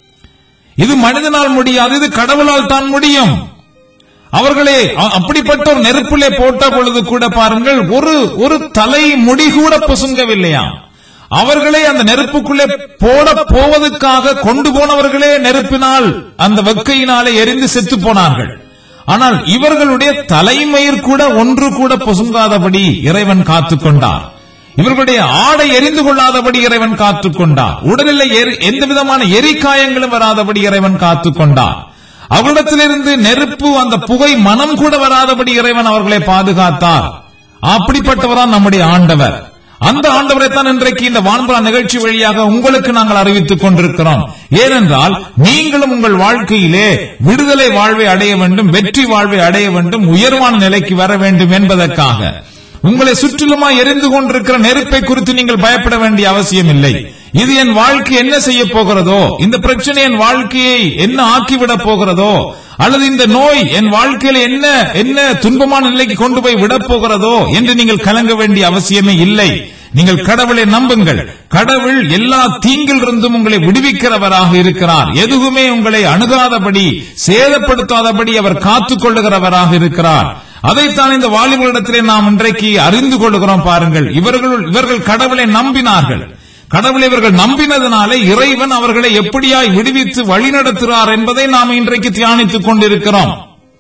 இது மனிதனால் முடியாது, இது கடவுளால் தான் முடியும். அவர்களே அப்படிப்பட்ட ஒரு நெருப்பிலே போட்ட பொழுது கூட பாருங்கள், ஒரு ஒரு தலை முடி கூட பொசுங்கவில்லையாம். அவர்களே அந்த நெருப்புக்குள்ளே போட போவதற்காக கொண்டு போனவர்களே நெருப்பினால் அந்த வெக்கையினாலே எரிந்து செத்து போனார்கள். ஆனால் இவர்களுடைய தலைமயிர் கூட ஒன்று கூட பொசுங்காதபடி இறைவன் காத்துக் கொண்டார். இவர்களுடைய ஆடை எரிந்து கொள்ளாதபடி இறைவன் காத்துக் கொண்டார். உடலில் எந்த விதமான எரிகாயங்களும் வராதபடி இறைவன் காத்துக் கொண்டார். அவரிடத்திலிருந்து நெருப்பு அந்த புகை மனம் கூட வராதபடி இறைவன் அவர்களை பாதுகாத்தார். அப்படிப்பட்டவரான் நம்முடைய ஆண்டவர். அந்த ஆண்டவரைத்தான் இன்றைக்கு இந்த வான்புறா நிகழ்ச்சி வழியாக உங்களுக்கு நாங்கள் அறிவித்துக் கொண்டிருக்கிறோம். ஏனென்றால் நீங்களும் உங்கள் வாழ்க்கையிலே விடுதலை வாழ்வை அடைய வேண்டும், வெற்றி வாழ்வை அடைய வேண்டும், உயர்வான நிலைக்கு வர வேண்டும் என்பதற்காக. உங்களை சுற்றிலுமாய் எரிந்து கொண்டிருக்கிற நெருப்பை குறித்து நீங்கள் பயப்பட வேண்டிய அவசியம் இல்லை. இது என் வாழ்க்கை என்ன செய்ய போகிறதோ, இந்த பிரச்சனை என் வாழ்க்கையை என்ன ஆக்கிவிடப் போகிறதோ, அல்லது இந்த நோய் என் வாழ்க்கையில என்ன என்ன துன்பமான நிலைக்கு கொண்டு போய் விடப் போகிறதோ என்று நீங்கள் கலங்க வேண்டிய அவசியமே இல்லை. நீங்கள் கடவுளை நம்புங்கள். கடவுள் எல்லா தீங்கிலிருந்தும் உங்களை விடுவிக்கிறவராக இருக்கிறார். எதுவுமே உங்களை அணுகாதபடி, சேதப்படுத்தாதபடி அவர் காத்துக் கொள்ளுகிறவராக இருக்கிறார். அதைத்தான் இந்த வாலிபர்களிடத்திலே நாம் இன்றைக்கு அறிந்து கொள்கிறோம். பாருங்கள், இவர்கள் இவர்கள் கடவுளை நம்பினார்கள். கடவுளை இவர்கள் நம்பினதனாலே இறைவன் அவர்களை எப்படியாய் விடுவித்து வழிநடத்துகிறார் என்பதை நாம் இன்றைக்கு தியானித்துக் கொண்டிருக்கிறோம்.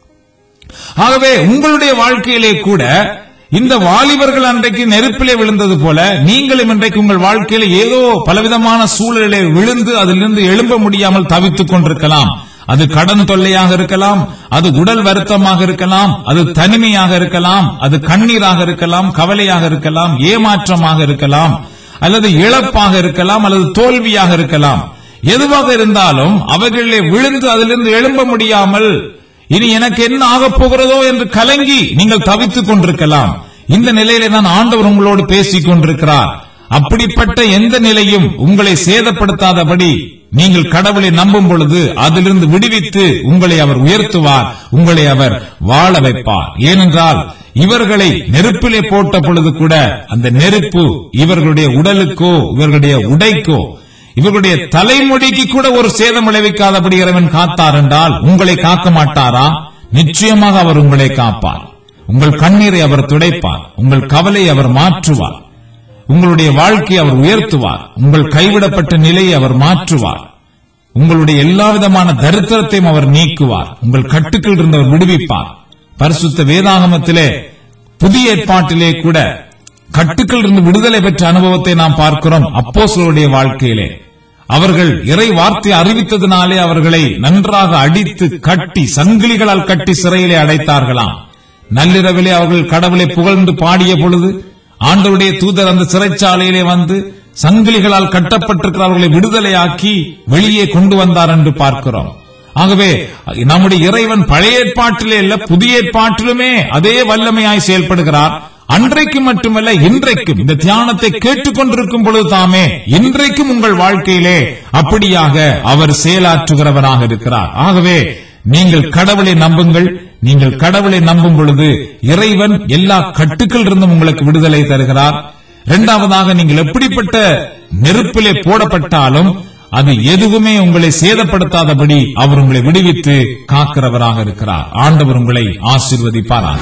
ஆகவே உங்களுடைய வாழ்க்கையிலே கூட இந்த வாலிபர்கள் அன்றைக்கு நெருப்பிலே விழுந்தது போல நீங்களும் இன்றைக்கு உங்கள் வாழ்க்கையில ஏதோ பலவிதமான சூழலிலே விழுந்து அதிலிருந்து எழும்ப முடியாமல் தவித்துக் கொண்டிருக்கலாம். அது கடன் தொல்லையாக இருக்கலாம், அது உடல் வருத்தமாக இருக்கலாம், அது தனிமையாக இருக்கலாம், அது கண்ணீராக இருக்கலாம், கவலையாக இருக்கலாம், ஏமாற்றமாக இருக்கலாம், அல்லது இழப்பாக இருக்கலாம், அல்லது தோல்வியாக இருக்கலாம். எதுவாக இருந்தாலும் அவர்களிலே விழுந்து அதிலிருந்து எழும்ப முடியாமல் இனி எனக்கு என்ன ஆகப் போகிறதோ என்று கலங்கி நீங்கள் தவித்துக் கொண்டிருக்கலாம். இந்த நிலையிலே தான் ஆண்டவர் உங்களோடு பேசிக் கொண்டிருக்கிறார். அப்படிப்பட்ட எந்த நிலையும் உங்களை சேதப்படுத்தாதபடி நீங்கள் கடவுளை நம்பும் பொழுது அதிலிருந்து விடுவித்து உங்களை அவர் உயர்த்துவார், உங்களை அவர் வாழ வைப்பார். ஏனென்றால் இவர்களை நெருப்பிலே போட்ட பொழுது கூட அந்த நெருப்பு இவர்களுடைய உடலுக்கோ இவர்களுடைய உடைக்கோ இவர்களுடைய தலைமுடிக்கு கூட ஒரு சேதம் விளைவிக்காதபடி இறைவன் காத்தார் என்றால் உங்களை காக்க மாட்டாரா? நிச்சயமாக அவர் உங்களை காப்பார். உங்கள் கண்ணீரை அவர் துடைப்பார், உங்கள் கவலையை அவர் மாற்றுவார், உங்களுடைய வாழ்க்கையை அவர் உயர்த்துவார், உங்கள் கைவிடப்பட்ட நிலையை அவர் மாற்றுவார், உங்களுடைய எல்லா விதமான தரித்திரத்தையும் அவர் நீக்குவார், உங்கள் கட்டுக்கள் இருந்து அவர் விடுவிப்பார். பரிசுத்த வேதாகமத்திலே புதிய ஏற்பாட்டிலே கூட கட்டுக்கள் இருந்து விடுதலை பெற்ற அனுபவத்தை நாம் பார்க்கிறோம். அப்போஸ்தலருடைய வாழ்க்கையிலே அவர்கள் இறை வார்த்தை அறிவித்ததினாலே அவர்களை நன்றாக அடித்து கட்டி சங்கிலிகளால் கட்டி சிறையிலே அடைத்தார்களாம். நள்ளிரவிலே அவர்கள் கடவுளை புகழ்ந்து பாடிய பொழுது ஆண்டவருடைய தூதர் அந்த சிறைச்சாலையிலே வந்து சங்கிலிகளால் கட்டப்பட்டிருக்கிற அவர்களை விடுதலையாக்கி வெளியே கொண்டு வந்தார் என்று பார்க்கிறோம். ஆகவே நம்முடைய இறைவன் பழைய ஏற்பாட்டிலே இல்ல புதிய ஏற்பாட்டிலுமே அதே வல்லமையாய் செயல்படுகிறார். அன்றைக்கு மட்டுமல்ல இன்றைக்கும் இந்த தியானத்தை கேட்டுக்கொண்டிருக்கும் பொழுது தாமே இன்றைக்கும் உங்கள் வாழ்க்கையிலே அப்படியாக அவர் செயலாற்றுகிறவராக இருக்கிறார். ஆகவே நீங்கள் கடவுளை நம்புங்கள். நீங்கள் கடவுளை நம்பும் பொழுது இறைவன் எல்லா கட்டுக்கள் இருந்தும் உங்களுக்கு விடுதலை தருகிறார். இரண்டாவதாக நீங்கள் எப்படிப்பட்ட நெருப்பிலே போடப்பட்டாலும் அது எதுவுமே உங்களை சேதப்படுத்தாதபடி அவர் உங்களை விடுவித்து காக்கிறவராக இருக்கிறார். ஆண்டவர் உங்களை ஆசீர்வதிப்பாராக.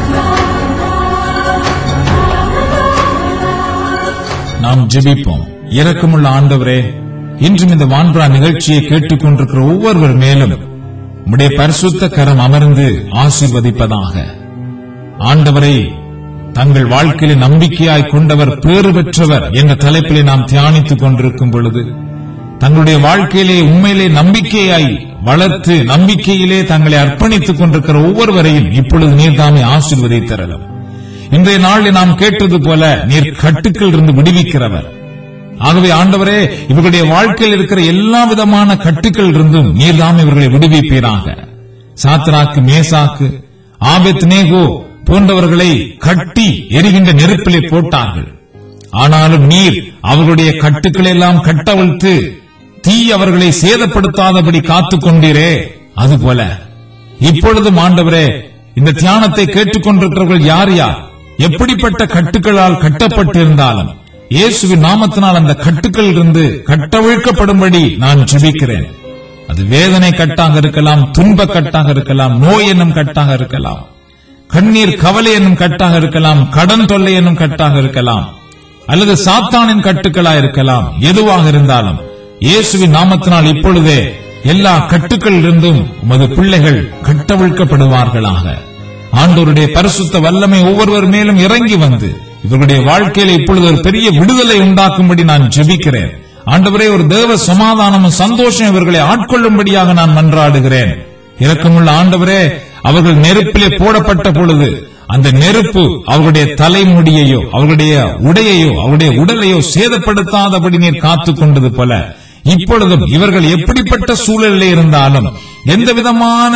நாம் ஜெபிப்போம். இரக்கமுள்ள ஆண்டவரே, இன்றும் இந்த வான்புறா நிகழ்ச்சியை கேட்டுக்கொண்டிருக்கிற ஒவ்வொருவர் மேலும் உம்முடைய பரிசுத்த கரம் அமர்ந்து ஆசீர்வதிப்பதாக. ஆண்டவரை தங்கள் வாழ்க்கையில நம்பிக்கையாய் கொண்டவர் பேறு பெற்றவர் என்ற தலைப்பிலே நாம் தியானித்துக் கொண்டிருக்கும் பொழுது தங்களுடைய வாழ்க்கையிலே உண்மையிலே நம்பிக்கையாய் வளர்த்து நம்பிக்கையிலே தங்களை அர்ப்பணித்துக் கொண்டிருக்கிற ஒவ்வொருவரையும் இப்பொழுது நீர் தாமே ஆசீர்வதித்தரலாம். இன்றைய நாளில் நாம் கேட்டது போல நீர் கட்டுக்கள் இருந்து விடுவிக்கிறவர். ஆகவே ஆண்டவரே, இவர்களுடைய வாழ்க்கையில் இருக்கிற எல்லா விதமான கட்டுக்கள் இருந்தும் நீர்தாம் இவர்களை விடுவிப்பீராக. சாத்ராக்கு, மேசாக்கு, ஆபேத்நேகோ போன்றவர்களை கட்டி எரிகின்ற நெருப்பிலே போட்டார்கள். ஆனாலும் நீர் அவர்களுடைய கட்டுக்களை எல்லாம் கட்டவிழ்த்து தீ அவர்களை சேதப்படுத்தாதபடி காத்துக் கொண்டீரே, அதுபோல இப்பொழுதும் ஆண்டவரே, இந்த தியானத்தை கேட்டுக்கொண்டிருக்கிறவர்கள் யார் யார் எப்படிப்பட்ட கட்டுக்களால் கட்டப்பட்டிருந்தாலும் இயேசுவின் நாமத்தினால் அந்த கட்டுக்கள் இருந்து கட்டவிழ்க்கப்படும்படி நான் ஜெபிக்கிறேன். அது வேதனை கட்டாக இருக்கலாம், துன்ப கட்டாக இருக்கலாம், நோய் என்னும் கட்டாக இருக்கலாம், கண்ணீர் கவலை என்னும் கட்டாக இருக்கலாம், கடன் தொல்லை என்னும் கட்டாக இருக்கலாம், அல்லது சாத்தானின் கட்டுக்களா இருக்கலாம். எதுவாக இருந்தாலும் இயேசுவின் நாமத்தினால் இப்பொழுதே எல்லா கட்டுக்கள் இருந்தும் உமது பிள்ளைகள் கட்டவிழ்க்கப்படுவார்களாக. ஆண்டவருடைய பரிசுத்த வல்லமை ஒவ்வொருவர் மேலும் இறங்கி வந்து இவர்களுடைய வாழ்க்கையில இப்பொழுது ஒரு பெரிய விடுதலை உண்டாக்கும்படி நான் ஜெபிக்கிறேன். ஆண்டவரே, ஒரு தேவ சமாதானமும் சந்தோஷம் இவர்களை ஆட்கொள்ளும்படியாக நான் மன்றாடுகிறேன். இரக்கமுள்ள ஆண்டவரே, அவர்கள் நெருப்பிலே போடப்பட்ட பொழுது அந்த நெருப்பு அவர்களுடைய தலைமுடியையோ அவர்களுடைய உடையையோ அவருடைய உடலையோ சேதப்படுத்தாதபடி நீர் காத்துக் கொண்டது போல இப்பொழுதும் இவர்கள் எப்படிப்பட்ட சூழலில் இருந்தாலும் எந்த விதமான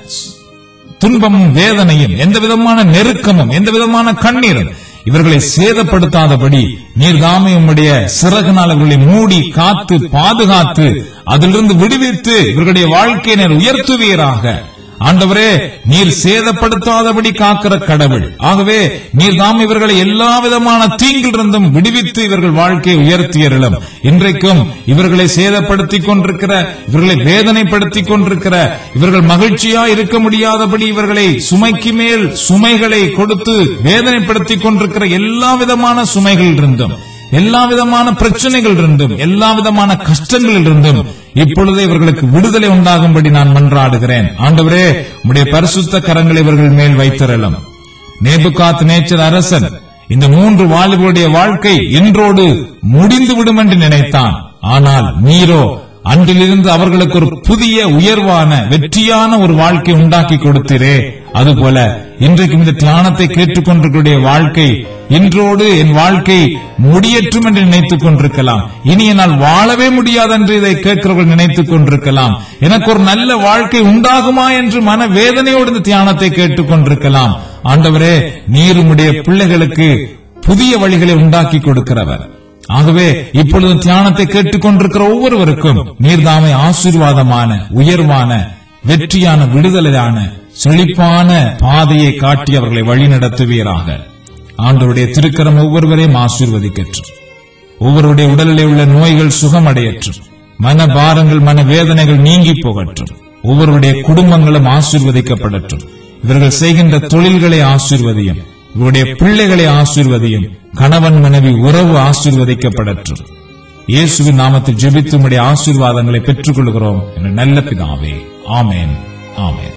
துன்பமும் வேதனையும் எந்த விதமான நெருக்கமும் எந்த விதமான கண்ணீரும் இவர்களை சேதப்படுத்தாதபடி நீர்தாமே உம்முடைய சிறகுனால் அவர்களை மூடி காத்து பாதுகாத்து அதிலிருந்து விடுவித்து இவர்களுடைய வாழ்க்கையை நீர் உயர்த்துவீராக. ஆண்டவரே, நீர் சேதப்படுத்தாதபடி காக்கிற கடவுள். ஆகவே நீர்தாம் இவர்களை எல்லா விதமான தீங்கிலிருந்தும் விடுவித்து இவர்கள் வாழ்க்கையை உயர்த்தியருளும். இன்றைக்கும் இவர்களை சேதப்படுத்திக் கொண்டிருக்கிற, இவர்களை வேதனைப்படுத்திக் கொண்டிருக்கிற, இவர்கள் மகிழ்ச்சியா இருக்க முடியாதபடி இவர்களை சுமைக்கு மேல் சுமைகளை கொடுத்து வேதனைப்படுத்திக் கொண்டிருக்கிற எல்லா விதமான சுமைகள் இருந்தும் எல்லா விதமான பிரச்சனைகள் இருந்தும் எல்லா விதமான கஷ்டங்களில் இருந்தும் இப்பொழுதே இவர்களுக்கு விடுதலை உண்டாகும்படி நான் மன்றாடுகிறேன். ஆண்டவரே, உம்முடைய பரிசுத்த கரங்களை இவர்கள் மேல் வைத்திரலும். நேபுகாத் நேச்சர் அரசன் இந்த மூன்று வாலிபருடைய வாழ்க்கை இன்றோடு முடிந்துவிடும் என்று நினைத்தான். ஆனால் நீரோ அன்றிலிருந்து அவர்களுக்கு ஒரு புதிய உயர்வான வெற்றியான ஒரு வாழ்க்கை உண்டாக்கி கொடுத்தீரே. அதுபோல இன்றைக்கு இந்த தியானத்தை கேட்டுக்கொண்டிருக்கிற வாழ்க்கை இன்றோடு என் வாழ்க்கை முடியற்றும் என்று நினைத்துக் கொண்டிருக்கலாம். இனி என்னால் வாழவே முடியாது என்று இதை கேட்கிறவர்கள் நினைத்துக் கொண்டிருக்கலாம். எனக்கு ஒரு நல்ல வாழ்க்கை உண்டாகுமா என்று மன வேதனையோடு இந்த தியானத்தை கேட்டுக் கொண்டிருக்கலாம். ஆண்டவரே, நீர் உம்முடைய பிள்ளைகளுக்கு புதிய வழிகளை உண்டாக்கி கொடுக்கிறவர். ஆகவே இப்பொழுது தியானத்தை கேட்டுக்கொண்டிருக்கிற ஒவ்வொருவருக்கும் நீர்தாமை ஆசீர்வாதமான உயர்வான வெற்றியான விடுதலையான செழிப்பான பாதையை காட்டி அவர்களை வழிநடத்துவீராக. ஆண்டவருடைய திருக்கரம் ஒவ்வொருவரையும் ஆசீர்வதிக்கற்றும். ஒவ்வொருடைய உடலிலே உள்ள நோய்கள் சுகமடையற்றும். மன பாரங்கள் மன வேதனைகள் நீங்கி போகற்றும். ஒவ்வொருடைய குடும்பங்களும் ஆசீர்வதிக்கப்படற்றும். இவர்கள் செய்கின்ற தொழில்களை ஆசீர்வதியும். இவருடைய பிள்ளைகளை ஆசீர்வதியும். கணவன் மனைவி உறவு ஆசீர்வதிக்கப்படற்றும். இயேசுவின் நாமத்தில் ஜெபித்து உம்முடைய ஆசீர்வாதங்களை பெற்றுக் கொள்கிறோம் என்ற நல்ல பிதாவே. ஆமேன், ஆமேன்.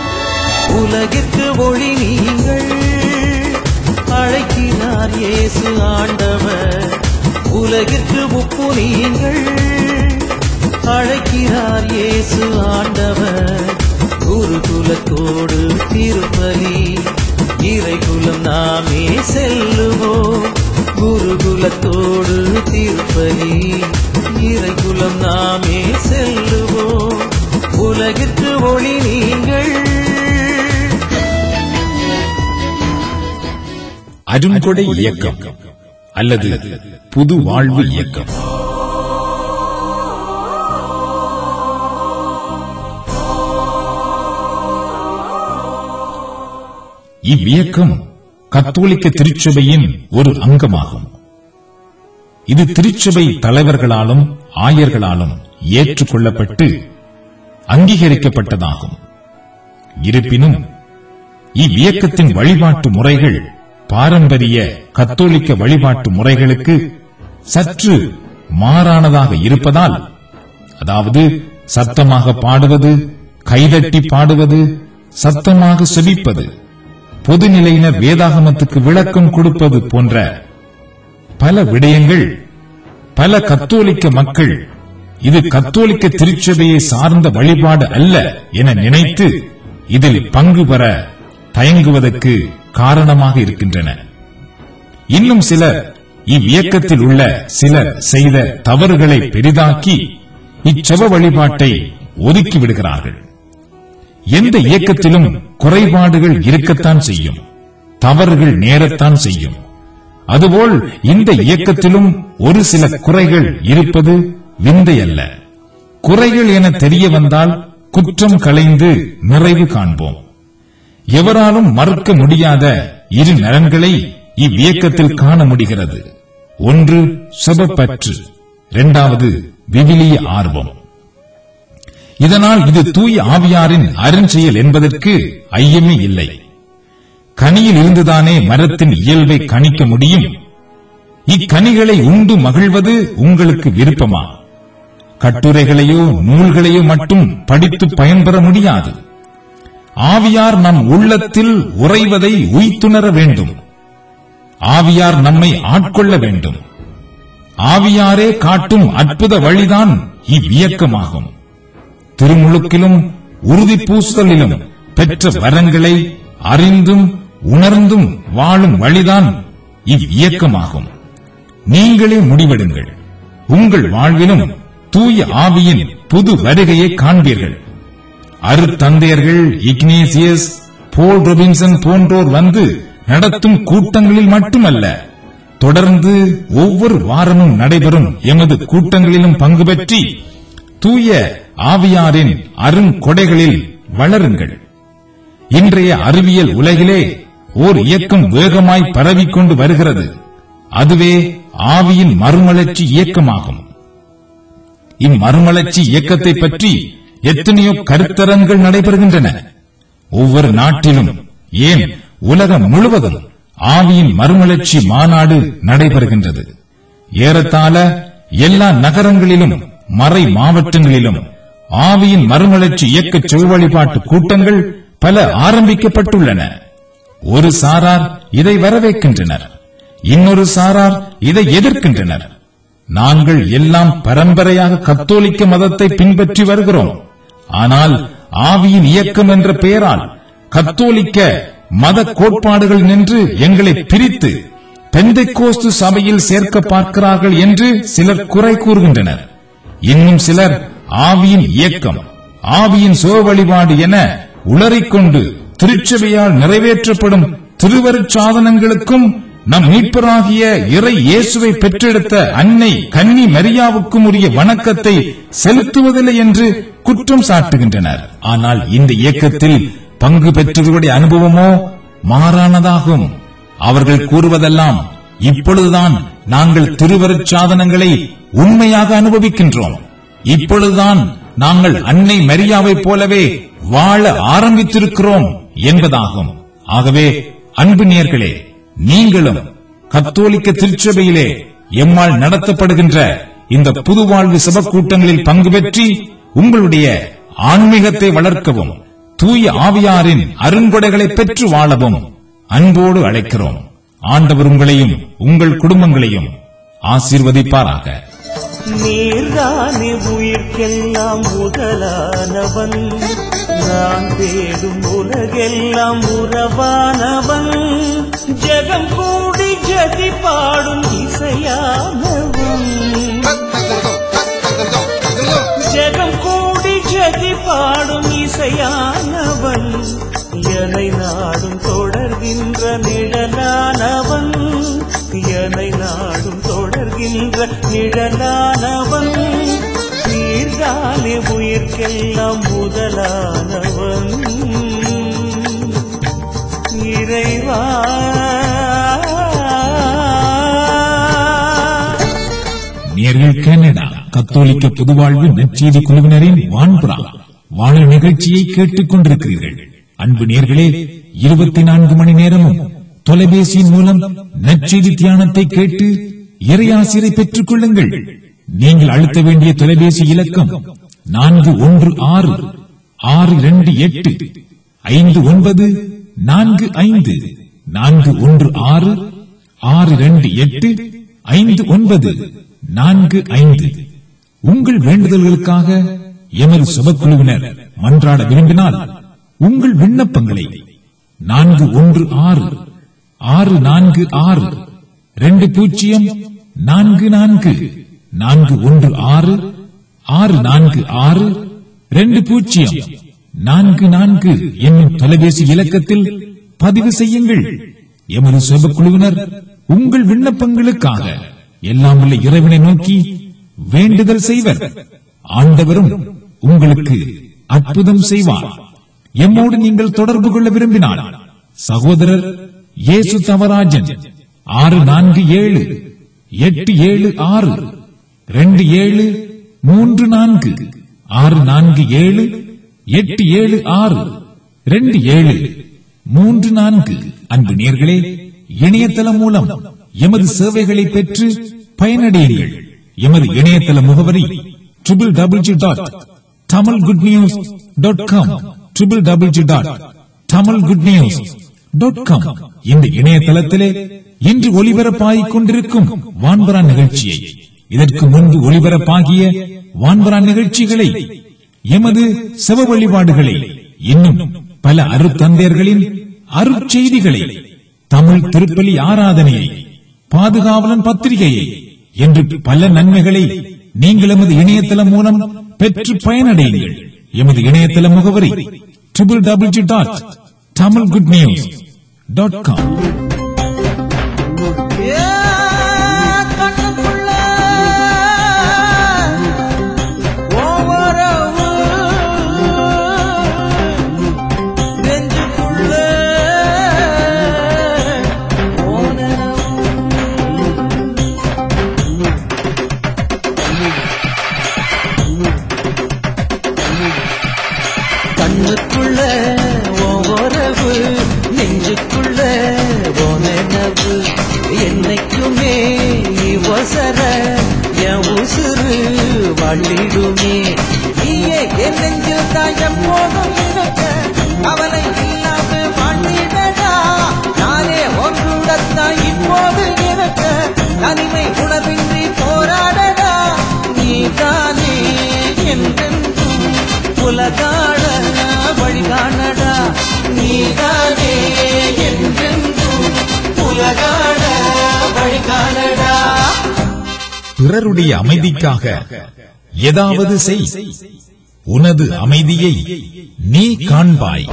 உலகிற்கு ஒளி நீங்கள் அழைக்கிறார் இயேசு ஆண்டவர். உலகிற்கு உப்பு நீங்கள் அழைக்கிறார் இயேசு ஆண்டவர். குருகுலத்தோடு திருப்பலி இறைகுலம் நாமே செல்லுவோம். குருகுலத்தோடு திருப்பலி இறைகுலம் நாமே செல்லுவோம். உலகிற்கு ஒளி நீங்கள். அருங்கொடை இயக்கம் அல்லது புது வாழ்வு இயக்கம். இவ்வியக்கம் கத்தோலிக்க திருச்சபையின் ஒரு அங்கமாகும். இது திருச்சபை தலைவர்களாலும் ஆயர்களாலும் ஏற்றுக்கொள்ளப்பட்டு அங்கீகரிக்கப்பட்டதாகும். இருப்பினும் இவ்வியக்கத்தின் வழிபாட்டு முறைகள் பாரம்பரிய கத்தோலிக்க வழிபாட்டு முறைகளுக்கு சற்று மாறானதாக இருப்பதால், அதாவது சத்தமாக பாடுவது, கைதட்டி பாடுவது, சத்தமாக செபிப்பது, பொதுநிலையினர் வேதாகமத்துக்கு விளக்கம் கொடுப்பது போன்ற பல விடயங்கள் பல கத்தோலிக்க மக்கள் இது கத்தோலிக்க திருச்சபையை சார்ந்த வழிபாடு அல்ல என நினைத்து இதில் பங்கு பெற தயங்குவதற்கு காரணமாக இருக்கின்றன. இன்னும் சிலர் இவ்வியக்கத்தில் உள்ள சிலர் செய்த தவறுகளை பெரிதாக்கி இச்செப வழிபாட்டை ஒதுக்கிவிடுகிறார்கள். எந்த இயக்கத்திலும் குறைபாடுகள் இருக்கத்தான் செய்யும், தவறுகள் நேரத்தான் செய்யும். அதுபோல் இந்த இயக்கத்திலும் ஒரு சில குறைகள் இருப்பது விந்தையல்ல. குறைகள் என தெரிய வந்தால் குற்றம் களைந்து நிறைவு காண்போம். எவராலும் மறுக்க முடியாத இரு நலன்களை இவ்வியக்கத்தில் காண முடிகிறது. ஒன்று சுபப்பற்று, இரண்டாவது விவிலிய ஆர்வம். இதனால் இது தூய ஆவியாரின் அருஞ்செயல் என்பதற்கு ஐயமே இல்லை. கனியில் இருந்துதானே மரத்தின் இயல்பை கணிக்க முடியும். இக்கனிகளை உண்டு மகிழ்வது உங்களுக்கு விருப்பமா? கட்டுரைகளையோ நூல்களையோ மட்டும் படித்து பயன்பெற முடியாது. ஆவியார் நம் உள்ளத்தில் உறைவதை உய்த்துணர வேண்டும். ஆவியார் நம்மை ஆட்கொள்ள வேண்டும். ஆவியாரே காட்டும் அற்புத வழிதான் இவ்வியக்கமாகும். திருமுழுக்கிலும் உறுதி பூசுதலிலும் பெற்ற வரங்களை அறிந்தும் உணர்ந்தும் வாழும் வழிதான் இவ்வியக்கமாகும். நீங்களே முடிவெடுங்கள். உங்கள் வாழ்விலும் தூய ஆவியின் புது வருகையை காண்பீர்கள். அருத்தந்தையர்கள் இக்னேசியஸ், போல் ரொபின்சன் போன்றோர் வந்து நடத்தும் கூட்டங்களில் மட்டுமல்ல, தொடர்ந்து ஒவ்வொரு வாரமும் நடைபெறும் எமது கூட்டங்களிலும் பங்கு பெற்றி தூய ஆவியாரின் அருங்கொடைகளில் வளருங்கள். இன்றைய அறிவியல் உலகிலே ஓர் இயக்கம் வேகமாய் பரவிக்கொண்டு வருகிறது. அதுவே ஆவியின் மறுமலர்ச்சி இயக்கமாகும். இம்மறுமலர்ச்சி இயக்கத்தை பற்றி எத்தனையோ கருத்தரங்கள் நடைபெறுகின்றன. ஒவ்வொரு நாட்டிலும், ஏன் உலகம் முழுவதும் ஆவியின் மறுமலர்ச்சி மாநாடு நடைபெறுகின்றது. ஏறத்தாழ எல்லா நகரங்களிலும் மறை மாவட்டங்களிலும் ஆவியின் மறுமலர்ச்சி இயக்க செவ வழிபாட்டு கூட்டங்கள் பல ஆரம்பிக்கப்பட்டுள்ளன. ஒரு சாரார் இதை வரவேற்கின்றனர், இன்னொரு சாரார் இதை எதிர்க்கின்றனர். நாங்கள் எல்லாம் பரம்பரையாக கத்தோலிக்க மதத்தை பின்பற்றி வருகிறோம். ஆனால் ஆவியின் இயக்கம் என்ற பெயரால் கத்தோலிக்க மத கோட்பாடுகள் நின்று எங்களை பிரித்து பெந்தைக்கோஸ்து சபையில் சேர்க்க பார்க்கிறார்கள் என்று சிலர் குறை கூறுகின்றனர். இன்னும் சிலர் ஆவியின் இயக்கம், ஆவியின் சுக வழிபாடு என உளறிக்கொண்டு திருச்சபையால் நிறைவேற்றப்படும் திருவருட் சாதனங்களுக்கும் நம் மீட்பராகிய இறை இயேசுவை பெற்றெடுத்த அன்னை கன்னி மரியாவுக்கும் உரிய வணக்கத்தை செலுத்துவதில்லை என்று குற்றம் சாட்டுகின்றனர். ஆனால் இந்த இயக்கத்தில் பங்கு பெற்றவர்களுடைய அனுபவமோ மாறானதாகும். அவர்கள் கூறுவதெல்லாம், இப்பொழுதுதான் நாங்கள் திருவருட் சாதனங்களை உண்மையாக அனுபவிக்கின்றோம், இப்பொழுதுதான் நாங்கள் அன்னை மரியாவைப் போலவே வாழ ஆரம்பித்திருக்கிறோம் என்பதாகும். ஆகவே அன்பு நேயர்களே, நீங்களும் கத்தோலிக்க திருச்சபையிலே எம்மால் நடத்தப்படுகின்ற இந்த புதுவாழ்வு சபை கூட்டங்களில் பங்கு பெற்றி உங்களுடைய ஆன்மீகத்தை வளர்க்கவும் தூய ஆவியாரின் அருங்கொடைகளை பெற்று வாழவும் அன்போடு அழைக்கிறோம். ஆண்டவர் உங்களையும் உங்கள் குடும்பங்களையும் ஆசீர்வதிப்பாராக. நீர்தானே உயிர்க்கெல்லாம் முதலானவன், நான் தேடும் உலகெல்லாம் உறவானவன், ஜெகம் கூடி ஜதி பாடும் இசையானவன், ஜெகம் கூடி ஜதி பாடும் இசையானவன், என்னை நாடும் தொடர்கின்ற நிழலானவன், என்னை நாடும் தொடர்கின்ற நிழலானவன், நீர்தானே உயிர்க்கெல்லாம் முதலானவன், இறைவா. நேர்கள் கனடா கத்தோலிக்க புதுவாழ்வு நற்செய்தி குழுவினரின் வான்புறா வாழ நிகழ்ச்சியை கேட்டுக் கொண்டிருக்கிறீர்கள். அன்பு நேர்களே, இருபத்தி நான்கு மணி நேரமும் தொலைபேசியின் மூலம் நற்செய்தி தியானத்தை கேட்டு இறையாசிரை பெற்றுக் கொள்ளுங்கள். நீங்கள் அழுத்த வேண்டிய தொலைபேசி இலக்கம் நான்கு ஒன்று ஆறு ஆறு இரண்டு எட்டு ஐந்து ஒன்பது நான்கு ஐந்து நான்கு ஒன்று ஆறு ஆறு இரண்டு எட்டு ஐந்து ஒன்பது நான்கு ஐந்து. உங்கள் வேண்டுதல்களுக்காக எமது சுபக்குழுவினர் மன்றாட விரும்பினால் உங்கள் விண்ணப்பங்களை நான்கு ஒன்று ஆறு ஆறு நான்கு ஆறு ரெண்டு பூஜ்ஜியம் நான்கு நான்கு நான்கு ஒன்று ஆறு ஆறு நான்கு ஆறு ரெண்டு பூஜ்ஜியம் நான்கு நான்கு என்னும் தொலைபேசி இலக்கத்தில் பதிவு செய்யுங்கள். எமது சபைக்குழுவினர் உங்கள் விண்ணப்பங்களுக்காக எல்லாம் உள்ள இறைவனை நோக்கி வேண்டுதல் செய்வர். ஆண்டவரும் உங்களுக்கு அற்புதம் செய்வார். எம்மோடு நீங்கள் தொடர்பு கொள்ள விரும்பினால் சகோதரர் இயேசு தவராஜன் ஆறு நான்கு ஏழு எட்டு ஏழு ஆறு ரெண்டு ஏழு மூன்று நான்கு ஆறு நான்கு ஏழு எட்டு ஏழு ஆறு ரெண்டு ஏழு மூன்று நான்கு. அன்பு நேயர்களே, இணையதளம் மூலம் எமது சேவைகளை பெற்று பயனடையுங்கள். எமது இணையதள முகவரி triple W dot Tamil good news dot com triple W dot Tamil good news dot com. இந்த இணையதளத்திலே இன்று ஒலிபரப்பாகிக் கொண்டிருக்கும் வான்பரா நிகழ்ச்சியை, இதற்கு முன்பு ஒலிபரப்பாகிய வான்பரா நிகழ்ச்சிகளை, எமது செவ வழிபாடுகளை, இன்னும் பல அருத்தந்தையர்களின் அருட்செய்திகளை, தமிழ் திருப்பலி ஆராதனையை, பாதுகாவலன் பத்திரிகையை என்று பல நன்மைகளை நீங்கள் எமது இணையதளம் மூலம் பெற்று பயனடையுங்கள். எமது இணையதள முகவரி triple W dot Tamil good news dot com. கண்ணுக்குள்ள ஒவ்வொரு நெஞ்சுக்குள்ள போனவு என்னைக்குமே இவசர என் உசுறு வள்ளிடுமே. நீயே என் நெஞ்சு தாயம் போதும் இருக்க அவனை இல்லாம வாழ்ந்திடடா. நானே ஒன்றுடத்தான் இப்போது இருக்க தனிமை உணவின்றி போராடடா. நீதானே என்றென்றும் உலகாட வழிகாணடா. நீதானே என்றென்றும் உலகாட வழிகாணடா. பிறருடைய அமைதிக்காக ஏதாவது செய், உனது அமைதியை நீ காண்பாய்.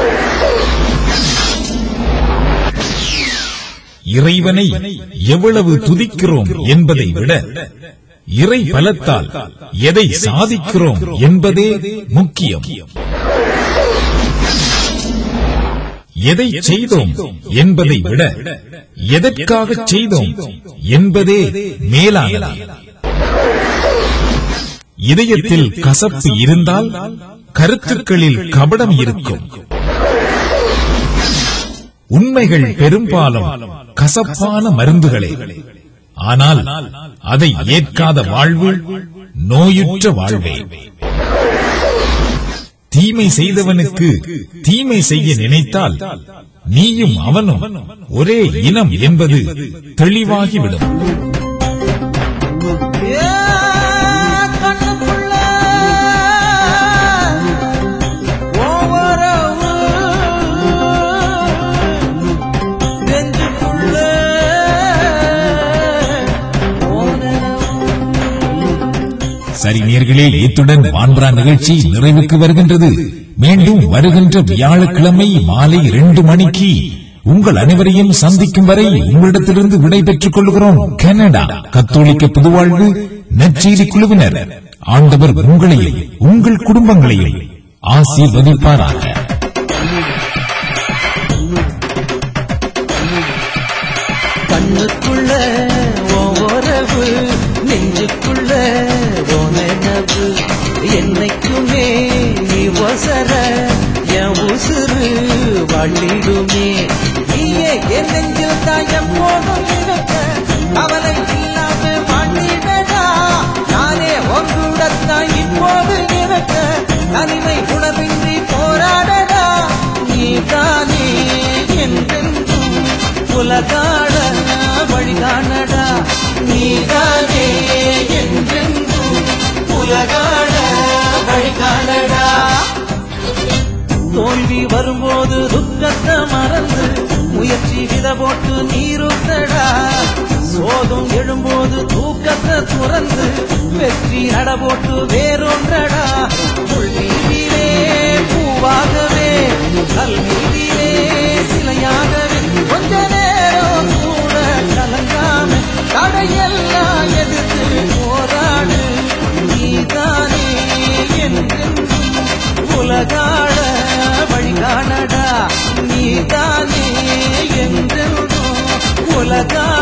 இறைவனை எவ்வளவு துதிக்கிறோம் என்பதை விட இறை பலத்தால் எதை சாதிக்கிறோம் என்பதே முக்கியம். எதை செய்தோம் என்பதை விட எதற்காக செய்தோம் என்பதே மேலானது. இதயத்தில் கசப்பு இருந்தால் கருத்துக்களில் கபடம் இருக்கும். உண்மைகள் பெரும்பாலும் கசப்பான மருந்துகளே. ஆனால் அதை ஏற்காத வாழ்வு நோயுற்ற வாழ்வே. தீமை செய்தவனுக்கு தீமை செய்ய நினைத்தால் நீயும் அவனும் ஒரே இனம் என்பது தெளிவாகிவிடும். சரி நேயர்களே, இத்துடன் வான்பரா நிகழ்ச்சி நிறைவுக்கு வருகின்றது. மீண்டும் வருகின்ற வியாழக்கிழமை மாலை இரண்டு மணிக்கு உங்கள் அனைவரையும் சந்திக்கும் வரை உங்களிடத்திலிருந்து விடை பெற்றுக் கொள்கிறோம். கனடா கத்தோலிக்க புதுவாழ்வு நற்செய்தி குழுவினர். ஆண்டவர் உங்களையும் உங்கள் குடும்பங்களையும் ஆசீர்வதிப்பாராக. கண்ணுக்குள்ள ஒவ்வொரு நெஞ்சுக்குள்ள போனவு என்னைக்குமே இவசர என் உசுறு வள்ளிடுமே. நீயே என் நெஞ்சில் தாயம் போதும் இருக்க அவனை இல்லாம வாழ்ந்திடடா. நானே ஒன்றுடத்தான் இப்போது இருக்க தனிமை உணவின்றி போராடடா. நீதானே என்றென்றும் உலகாட வழிகாணடா. நீதானே என்றென்றும் உலகாட வழிகாணடா. தோல்வி வரும்போது துக்கத்தை மறந்து முயற்சி வித போட்டு நீருத்தடா. துறந்து வெற்றி நடபோட்டு வேறொன்றடா. முள் மீதிலே பூவாகவே கல் மீதிலே சிலையாகவே கொஞ்ச நேரம் கூட கலங்காம தடையெல்லாம் எதிர்த்து போராடு. நீதானே என்றென்றும் உலகாட வழிகாணடா. நீதானே என்றென்றும் உலகா